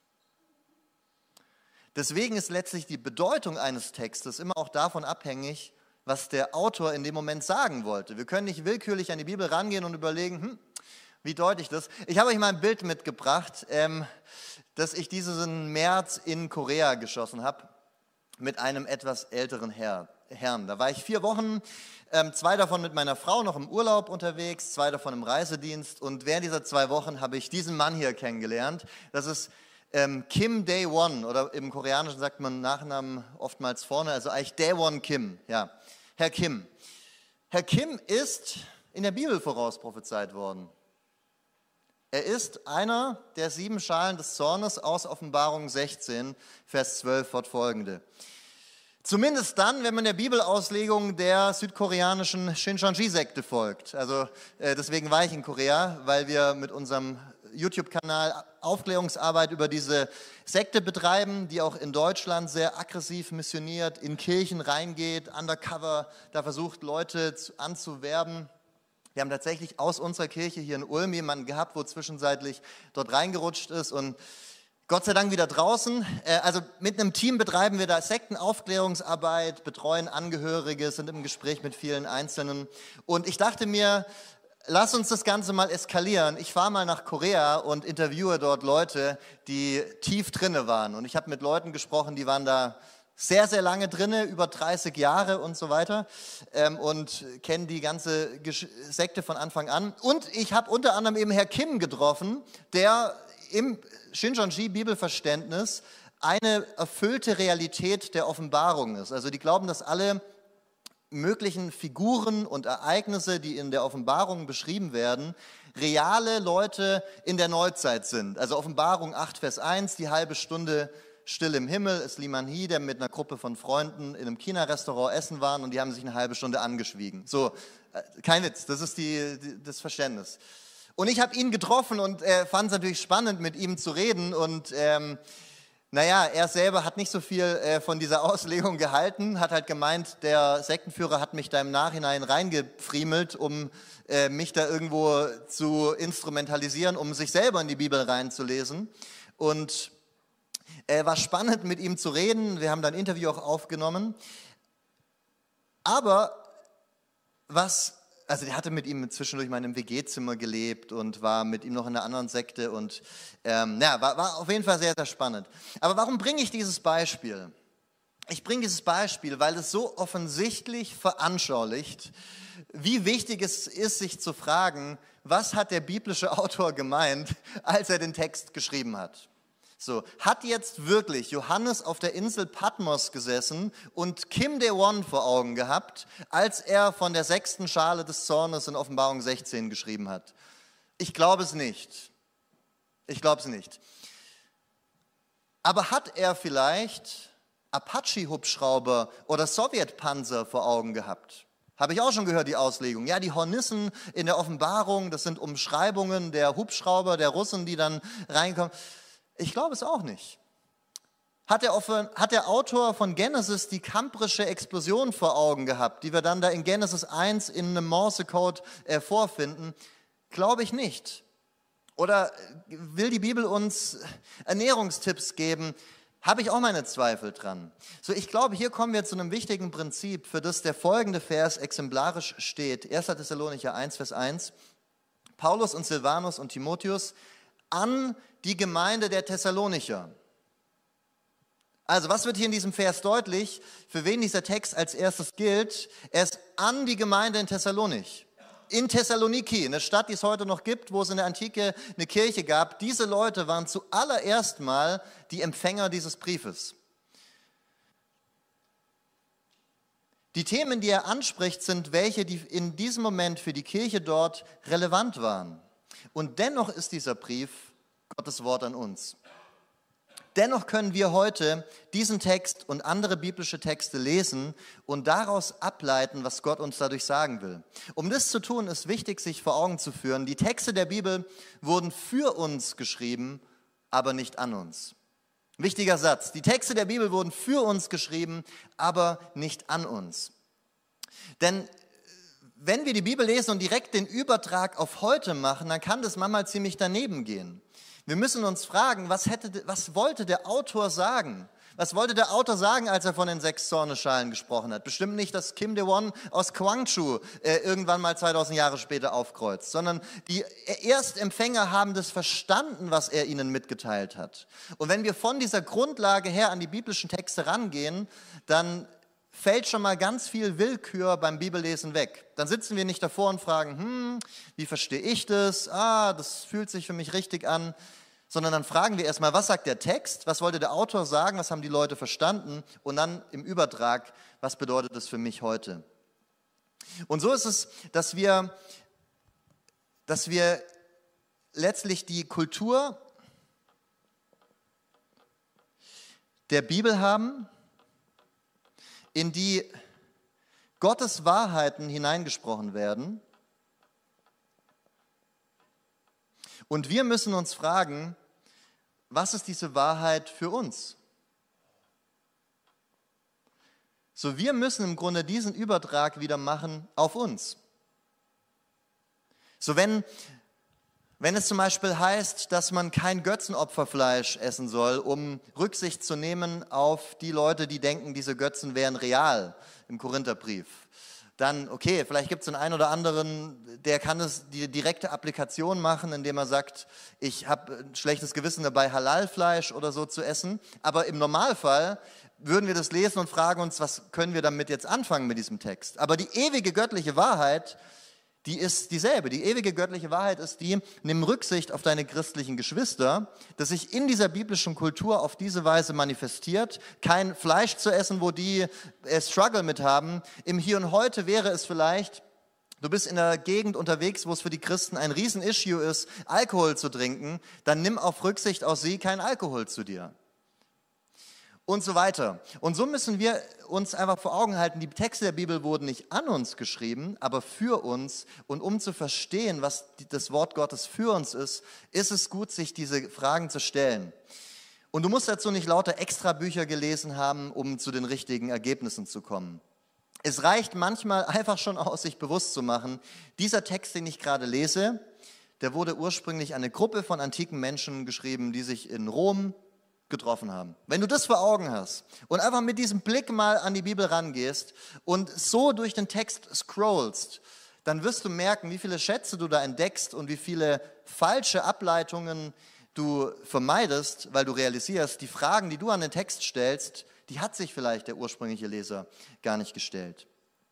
Speaker 1: Deswegen ist letztlich die Bedeutung eines Textes immer auch davon abhängig, was der Autor in dem Moment sagen wollte. Wir können nicht willkürlich an die Bibel rangehen und überlegen, hm, wie deute ich das? Ich habe euch mal ein Bild mitgebracht, ähm, das ich diesen März in Korea geschossen habe, mit einem etwas älteren Herr, Herrn. Da war ich vier Wochen, ähm, zwei davon mit meiner Frau noch im Urlaub unterwegs, zwei davon im Reisedienst. Und während dieser zwei Wochen habe ich diesen Mann hier kennengelernt. Das ist ähm, Kim Dae-won, oder im Koreanischen sagt man Nachnamen oftmals vorne, also eigentlich Dae-won Kim. Ja, Herr Kim. Herr Kim ist in der Bibel vorausprophezeit worden. Er ist einer der sieben Schalen des Zornes aus Offenbarung sechzehn, Vers zwölf fortfolgende. Zumindest dann, wenn man der Bibelauslegung der südkoreanischen Shincheonji-Sekte folgt. Also äh, deswegen war ich in Korea, weil wir mit unserem YouTube-Kanal Aufklärungsarbeit über diese Sekte betreiben, die auch in Deutschland sehr aggressiv missioniert, in Kirchen reingeht, undercover, da versucht Leute zu, anzuwerben. Wir haben tatsächlich aus unserer Kirche hier in Ulm jemanden gehabt, wo zwischenzeitlich dort reingerutscht ist und Gott sei Dank wieder draußen. Also mit einem Team betreiben wir da Sektenaufklärungsarbeit, betreuen Angehörige, sind im Gespräch mit vielen Einzelnen. Und ich dachte mir, lass uns das Ganze mal eskalieren. Ich fahre mal nach Korea und interviewe dort Leute, die tief drinne waren. Und ich habe mit Leuten gesprochen, die waren da sehr, sehr lange drinne, über dreißig Jahre und so weiter, ähm, und kennen die ganze Gesch- Sekte von Anfang an. Und ich habe unter anderem eben Herr Kim getroffen, der im Shincheonji-Bibelverständnis eine erfüllte Realität der Offenbarung ist. Also die glauben, dass alle möglichen Figuren und Ereignisse, die in der Offenbarung beschrieben werden, reale Leute in der Neuzeit sind. Also Offenbarung acht, Vers eins, die halbe Stunde Still im Himmel ist Lee Man-hee, der mit einer Gruppe von Freunden in einem China-Restaurant essen waren und die haben sich eine halbe Stunde angeschwiegen. So, äh, kein Witz, das ist die, die, das Verständnis. Und ich habe ihn getroffen und äh, fand es natürlich spannend, mit ihm zu reden und ähm, naja, er selber hat nicht so viel äh, von dieser Auslegung gehalten, hat halt gemeint, der Sektenführer hat mich da im Nachhinein reingefriemelt, um äh, mich da irgendwo zu instrumentalisieren, um sich selber in die Bibel reinzulesen. Und äh, war spannend, mit ihm zu reden. Wir haben da ein Interview auch aufgenommen. Aber was... Also der hatte mit ihm zwischendurch mal in einem W G-Zimmer gelebt und war mit ihm noch in einer anderen Sekte und ähm, ja, war, war auf jeden Fall sehr, sehr spannend. Aber warum bringe ich dieses Beispiel? Ich bringe dieses Beispiel, weil es so offensichtlich veranschaulicht, wie wichtig es ist, sich zu fragen, was hat der biblische Autor gemeint, als er den Text geschrieben hat. So, hat jetzt wirklich Johannes auf der Insel Patmos gesessen und Kim Dae-won vor Augen gehabt, als er von der sechsten Schale des Zornes in Offenbarung sechzehn geschrieben hat? Ich glaube es nicht. Ich glaube es nicht. Aber hat er vielleicht Apache-Hubschrauber oder Sowjetpanzer vor Augen gehabt? Habe ich auch schon gehört, die Auslegung. Ja, die Hornissen in der Offenbarung, das sind Umschreibungen der Hubschrauber, der Russen, die dann reinkommen. Ich glaube es auch nicht. Hat der, hat der Autor von Genesis die kambrische Explosion vor Augen gehabt, die wir dann da in Genesis eins in einem Morsecode äh, vorfinden? Glaube ich nicht. Oder will die Bibel uns Ernährungstipps geben? Habe ich auch meine Zweifel dran. So, ich glaube, hier kommen wir zu einem wichtigen Prinzip, für das der folgende Vers exemplarisch steht. erster Thessalonicher eins, Vers eins. Paulus und Silvanus und Timotheus an die Gemeinde der Thessalonicher. Also, was wird hier in diesem Vers deutlich, für wen dieser Text als erstes gilt? Er ist an die Gemeinde in Thessalonich. In Thessaloniki, eine Stadt, die es heute noch gibt, wo es in der Antike eine Kirche gab. Diese Leute waren zuallererst mal die Empfänger dieses Briefes. Die Themen, die er anspricht, sind welche, die in diesem Moment für die Kirche dort relevant waren. Und dennoch ist dieser Brief Gottes Wort an uns. Dennoch können wir heute diesen Text und andere biblische Texte lesen und daraus ableiten, was Gott uns dadurch sagen will. Um das zu tun, ist wichtig, sich vor Augen zu führen, die Texte der Bibel wurden für uns geschrieben, aber nicht an uns. Wichtiger Satz, die Texte der Bibel wurden für uns geschrieben, aber nicht an uns. Denn wenn wir die Bibel lesen und direkt den Übertrag auf heute machen, dann kann das manchmal ziemlich daneben gehen. Wir müssen uns fragen, was, hätte, was wollte der Autor sagen? Was wollte der Autor sagen, als er von den sechs Zornesschalen gesprochen hat? Bestimmt nicht, dass Kim Dae-won aus Gwangju äh, irgendwann mal zweitausend Jahre später aufkreuzt, sondern die Erstempfänger haben das verstanden, was er ihnen mitgeteilt hat. Und wenn wir von dieser Grundlage her an die biblischen Texte rangehen, dann fällt schon mal ganz viel Willkür beim Bibellesen weg. Dann sitzen wir nicht davor und fragen, hm, wie verstehe ich das? Ah, das fühlt sich für mich richtig an. Sondern dann fragen wir erstmal, was sagt der Text? Was wollte der Autor sagen? Was haben die Leute verstanden? Und dann im Übertrag, was bedeutet das für mich heute? Und so ist es, dass wir, dass wir letztlich die Kultur der Bibel haben, in die Gottes Wahrheiten hineingesprochen werden. Und wir müssen uns fragen, was ist diese Wahrheit für uns? So, wir müssen im Grunde diesen Übertrag wieder machen auf uns. So, wenn, wenn es zum Beispiel heißt, dass man kein Götzenopferfleisch essen soll, um Rücksicht zu nehmen auf die Leute, die denken, diese Götzen wären real, im Korintherbrief, dann, okay, vielleicht gibt es den einen oder anderen, der kann es die direkte Applikation machen, indem er sagt, ich habe ein schlechtes Gewissen dabei, Halalfleisch oder so zu essen. Aber im Normalfall würden wir das lesen und fragen uns, was können wir damit jetzt anfangen mit diesem Text? Aber die ewige göttliche Wahrheit, die ist dieselbe. Die ewige göttliche Wahrheit ist die, nimm Rücksicht auf deine christlichen Geschwister, dass sich in dieser biblischen Kultur auf diese Weise manifestiert, kein Fleisch zu essen, wo die äh, Struggle mit haben. Im Hier und Heute wäre es vielleicht, du bist in einer Gegend unterwegs, wo es für die Christen ein Riesen-Issue ist, Alkohol zu trinken, dann nimm auf Rücksicht auf sie keinen Alkohol zu dir. und so weiter. Und so müssen wir uns einfach vor Augen halten, die Texte der Bibel wurden nicht an uns geschrieben, aber für uns. Und um zu verstehen, was das Wort Gottes für uns ist, ist es gut, sich diese Fragen zu stellen. Und du musst dazu nicht lauter extra Bücher gelesen haben, um zu den richtigen Ergebnissen zu kommen. Es reicht manchmal einfach schon aus, sich bewusst zu machen, dieser Text, den ich gerade lese, der wurde ursprünglich an eine Gruppe von antiken Menschen geschrieben, die sich in Rom getroffen haben. Wenn du das vor Augen hast und einfach mit diesem Blick mal an die Bibel rangehst und so durch den Text scrollst, dann wirst du merken, wie viele Schätze du da entdeckst und wie viele falsche Ableitungen du vermeidest, weil du realisierst, die Fragen, die du an den Text stellst, die hat sich vielleicht der ursprüngliche Leser gar nicht gestellt.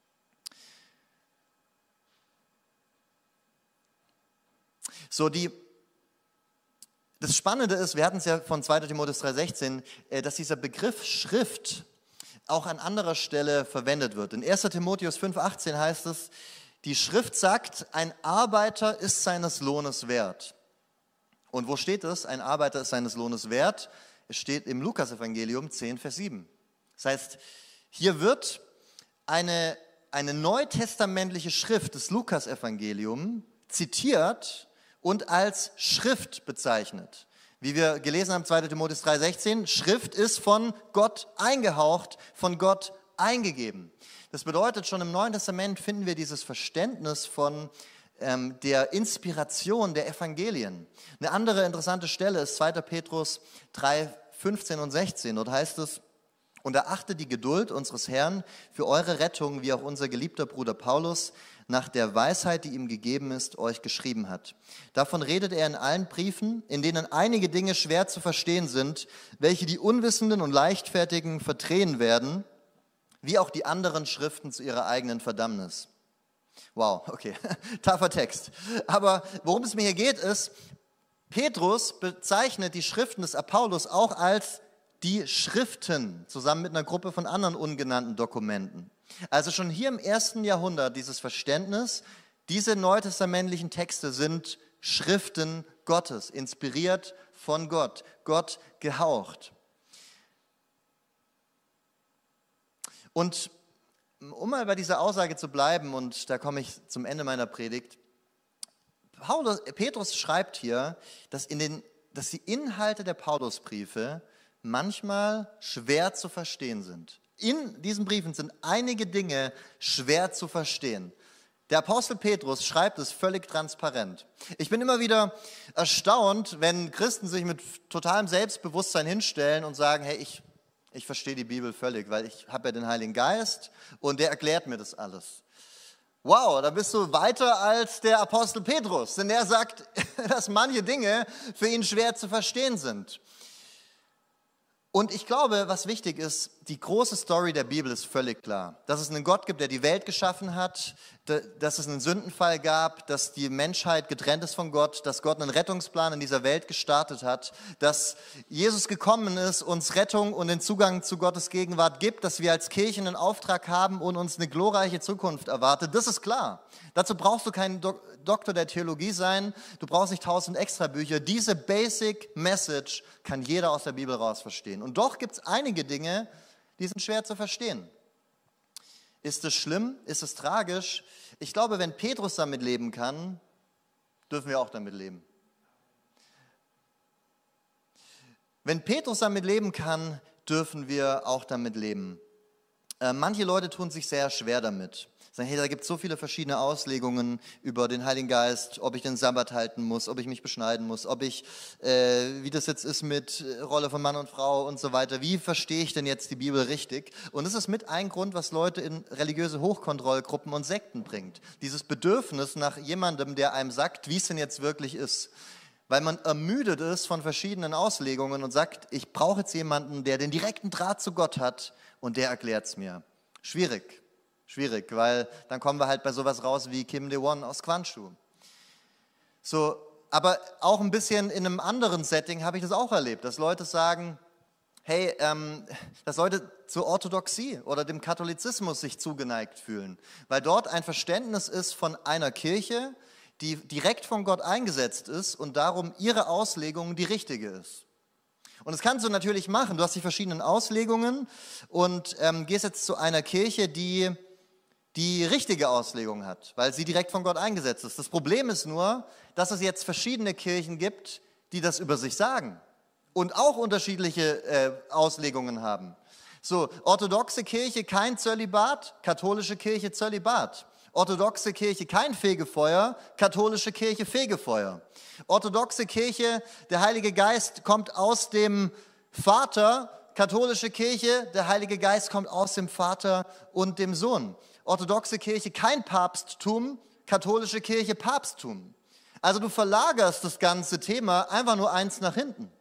Speaker 1: So, die, das Spannende ist, wir hatten es ja von zweiter Timotheus drei sechzehn, dass dieser Begriff Schrift auch an anderer Stelle verwendet wird. In erster Timotheus fünf achtzehn heißt es, die Schrift sagt, ein Arbeiter ist seines Lohnes wert. Und wo steht es? Ein Arbeiter ist seines Lohnes wert. Es steht im Lukas-Evangelium zehn, Vers sieben. Das heißt, hier wird eine, eine neutestamentliche Schrift des Lukas-Evangelium zitiert und als Schrift bezeichnet. Wie wir gelesen haben, zweiter Timotheus drei sechzehn, Schrift ist von Gott eingehaucht, von Gott eingegeben. Das bedeutet, schon im Neuen Testament finden wir dieses Verständnis von ähm, der Inspiration der Evangelien. Eine andere interessante Stelle ist zweiter Petrus drei fünfzehn und sechzehn. Dort heißt es, und erachtet die Geduld unseres Herrn für eure Rettung, wie auch unser geliebter Bruder Paulus nach der Weisheit, die ihm gegeben ist, euch geschrieben hat. Davon redet er in allen Briefen, in denen einige Dinge schwer zu verstehen sind, welche die Unwissenden und Leichtfertigen verdrehen werden, wie auch die anderen Schriften zu ihrer eigenen Verdammnis. Wow, okay, taffer Text. Aber worum es mir hier geht, ist, Petrus bezeichnet die Schriften des Apollos auch als die Schriften, zusammen mit einer Gruppe von anderen ungenannten Dokumenten. Also schon hier im ersten Jahrhundert dieses Verständnis, diese neutestamentlichen Texte sind Schriften Gottes, inspiriert von Gott, Gott gehaucht. Und um mal bei dieser Aussage zu bleiben, und da komme ich zum Ende meiner Predigt, Paulus, Petrus schreibt hier, dass, in den, dass die Inhalte der Paulusbriefe manchmal schwer zu verstehen sind. In diesen Briefen sind einige Dinge schwer zu verstehen. Der Apostel Petrus schreibt es völlig transparent. Ich bin immer wieder erstaunt, wenn Christen sich mit totalem Selbstbewusstsein hinstellen und sagen, hey, ich, ich verstehe die Bibel völlig, weil ich habe ja den Heiligen Geist und der erklärt mir das alles. Wow, da bist du weiter als der Apostel Petrus, denn er sagt, dass manche Dinge für ihn schwer zu verstehen sind. Und ich glaube, was wichtig ist, die große Story der Bibel ist völlig klar. Dass es einen Gott gibt, der die Welt geschaffen hat, dass es einen Sündenfall gab, dass die Menschheit getrennt ist von Gott, dass Gott einen Rettungsplan in dieser Welt gestartet hat, dass Jesus gekommen ist, uns Rettung und den Zugang zu Gottes Gegenwart gibt, dass wir als Kirche einen Auftrag haben und uns eine glorreiche Zukunft erwartet. Das ist klar. Dazu brauchst du keinen Do- Doktor der Theologie sein, du brauchst nicht tausend extra Bücher. Diese Basic Message kann jeder aus der Bibel raus verstehen. Und doch gibt es einige Dinge, die sind schwer zu verstehen. Ist es schlimm? Ist es tragisch? Ich glaube, wenn Petrus damit leben kann, dürfen wir auch damit leben. Wenn Petrus damit leben kann, dürfen wir auch damit leben. Äh, manche Leute tun sich sehr schwer damit. Sagen, hey, da gibt es so viele verschiedene Auslegungen über den Heiligen Geist, ob ich den Sabbat halten muss, ob ich mich beschneiden muss, ob ich, äh, wie das jetzt ist mit Rolle von Mann und Frau und so weiter. Wie verstehe ich denn jetzt die Bibel richtig? Und das ist mit ein Grund, was Leute in religiöse Hochkontrollgruppen und Sekten bringt. Dieses Bedürfnis nach jemandem, der einem sagt, wie es denn jetzt wirklich ist. Weil man ermüdet ist von verschiedenen Auslegungen und sagt, ich brauche jetzt jemanden, der den direkten Draht zu Gott hat und der erklärt es mir. Schwierig. Schwierig, weil dann kommen wir halt bei sowas raus wie Kim Dae-won aus Kwanshu. So, aber auch ein bisschen in einem anderen Setting habe ich das auch erlebt, dass Leute sagen, hey, ähm, dass Leute zur Orthodoxie oder dem Katholizismus sich zugeneigt fühlen, weil dort ein Verständnis ist von einer Kirche, die direkt von Gott eingesetzt ist und darum ihre Auslegung die richtige ist. Und das kannst du natürlich machen. Du hast die verschiedenen Auslegungen und ähm, gehst jetzt zu einer Kirche, die die richtige Auslegung hat, weil sie direkt von Gott eingesetzt ist. Das Problem ist nur, dass es jetzt verschiedene Kirchen gibt, die das über sich sagen und auch unterschiedliche äh, Auslegungen haben. So, orthodoxe Kirche kein Zölibat, katholische Kirche Zölibat. Orthodoxe Kirche kein Fegefeuer, katholische Kirche Fegefeuer. Orthodoxe Kirche, der Heilige Geist kommt aus dem Vater, katholische Kirche, der Heilige Geist kommt aus dem Vater und dem Sohn. Orthodoxe Kirche kein Papsttum, katholische Kirche Papsttum. Also du verlagerst das ganze Thema einfach nur eins nach hinten.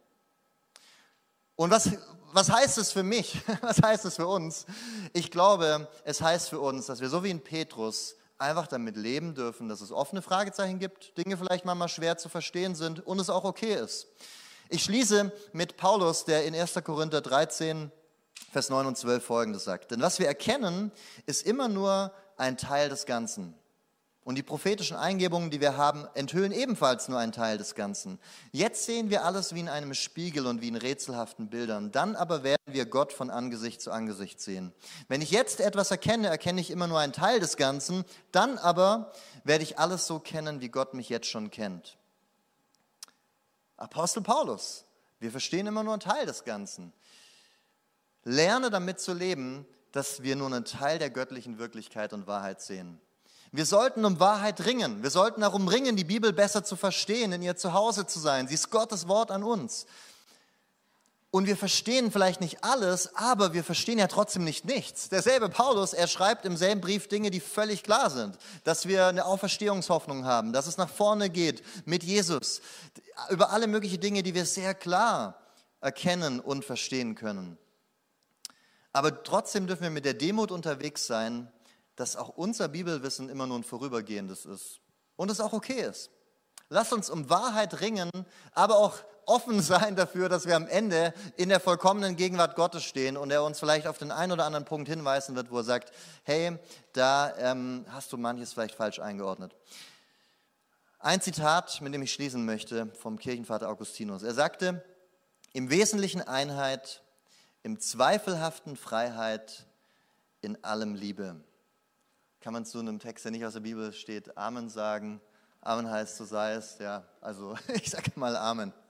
Speaker 1: Und was, was heißt es für mich? Was heißt es für uns? Ich glaube, es heißt für uns, dass wir so wie in Petrus einfach damit leben dürfen, dass es offene Fragezeichen gibt, Dinge vielleicht manchmal schwer zu verstehen sind und es auch okay ist. Ich schließe mit Paulus, der in erster Korinther dreizehn, Vers neun und zwölf folgendes sagt. Denn was wir erkennen, ist immer nur ein Teil des Ganzen. Und die prophetischen Eingebungen, die wir haben, enthüllen ebenfalls nur einen Teil des Ganzen. Jetzt sehen wir alles wie in einem Spiegel und wie in rätselhaften Bildern. Dann aber werden wir Gott von Angesicht zu Angesicht sehen. Wenn ich jetzt etwas erkenne, erkenne ich immer nur einen Teil des Ganzen. Dann aber werde ich alles so kennen, wie Gott mich jetzt schon kennt. Apostel Paulus, wir verstehen immer nur einen Teil des Ganzen. Lerne damit zu leben, dass wir nur einen Teil der göttlichen Wirklichkeit und Wahrheit sehen. Wir sollten um Wahrheit ringen. Wir sollten darum ringen, die Bibel besser zu verstehen, in ihr Zuhause zu sein. Sie ist Gottes Wort an uns. Und wir verstehen vielleicht nicht alles, aber wir verstehen ja trotzdem nicht nichts. Derselbe Paulus, er schreibt im selben Brief Dinge, die völlig klar sind. Dass wir eine Auferstehungshoffnung haben, dass es nach vorne geht mit Jesus. Über alle möglichen Dinge, die wir sehr klar erkennen und verstehen können. Aber trotzdem dürfen wir mit der Demut unterwegs sein, dass auch unser Bibelwissen immer nur ein vorübergehendes ist und es auch okay ist. Lasst uns um Wahrheit ringen, aber auch offen sein dafür, dass wir am Ende in der vollkommenen Gegenwart Gottes stehen und er uns vielleicht auf den einen oder anderen Punkt hinweisen wird, wo er sagt, hey, da ähm, hast du manches vielleicht falsch eingeordnet. Ein Zitat, mit dem ich schließen möchte, vom Kirchenvater Augustinus. Er sagte, im Wesentlichen Einheit, im Zweifelhaften Freiheit, in allem Liebe. Kann man zu einem Text, der nicht aus der Bibel steht, Amen sagen? Amen heißt, so sei es. Ja, also ich sage mal Amen.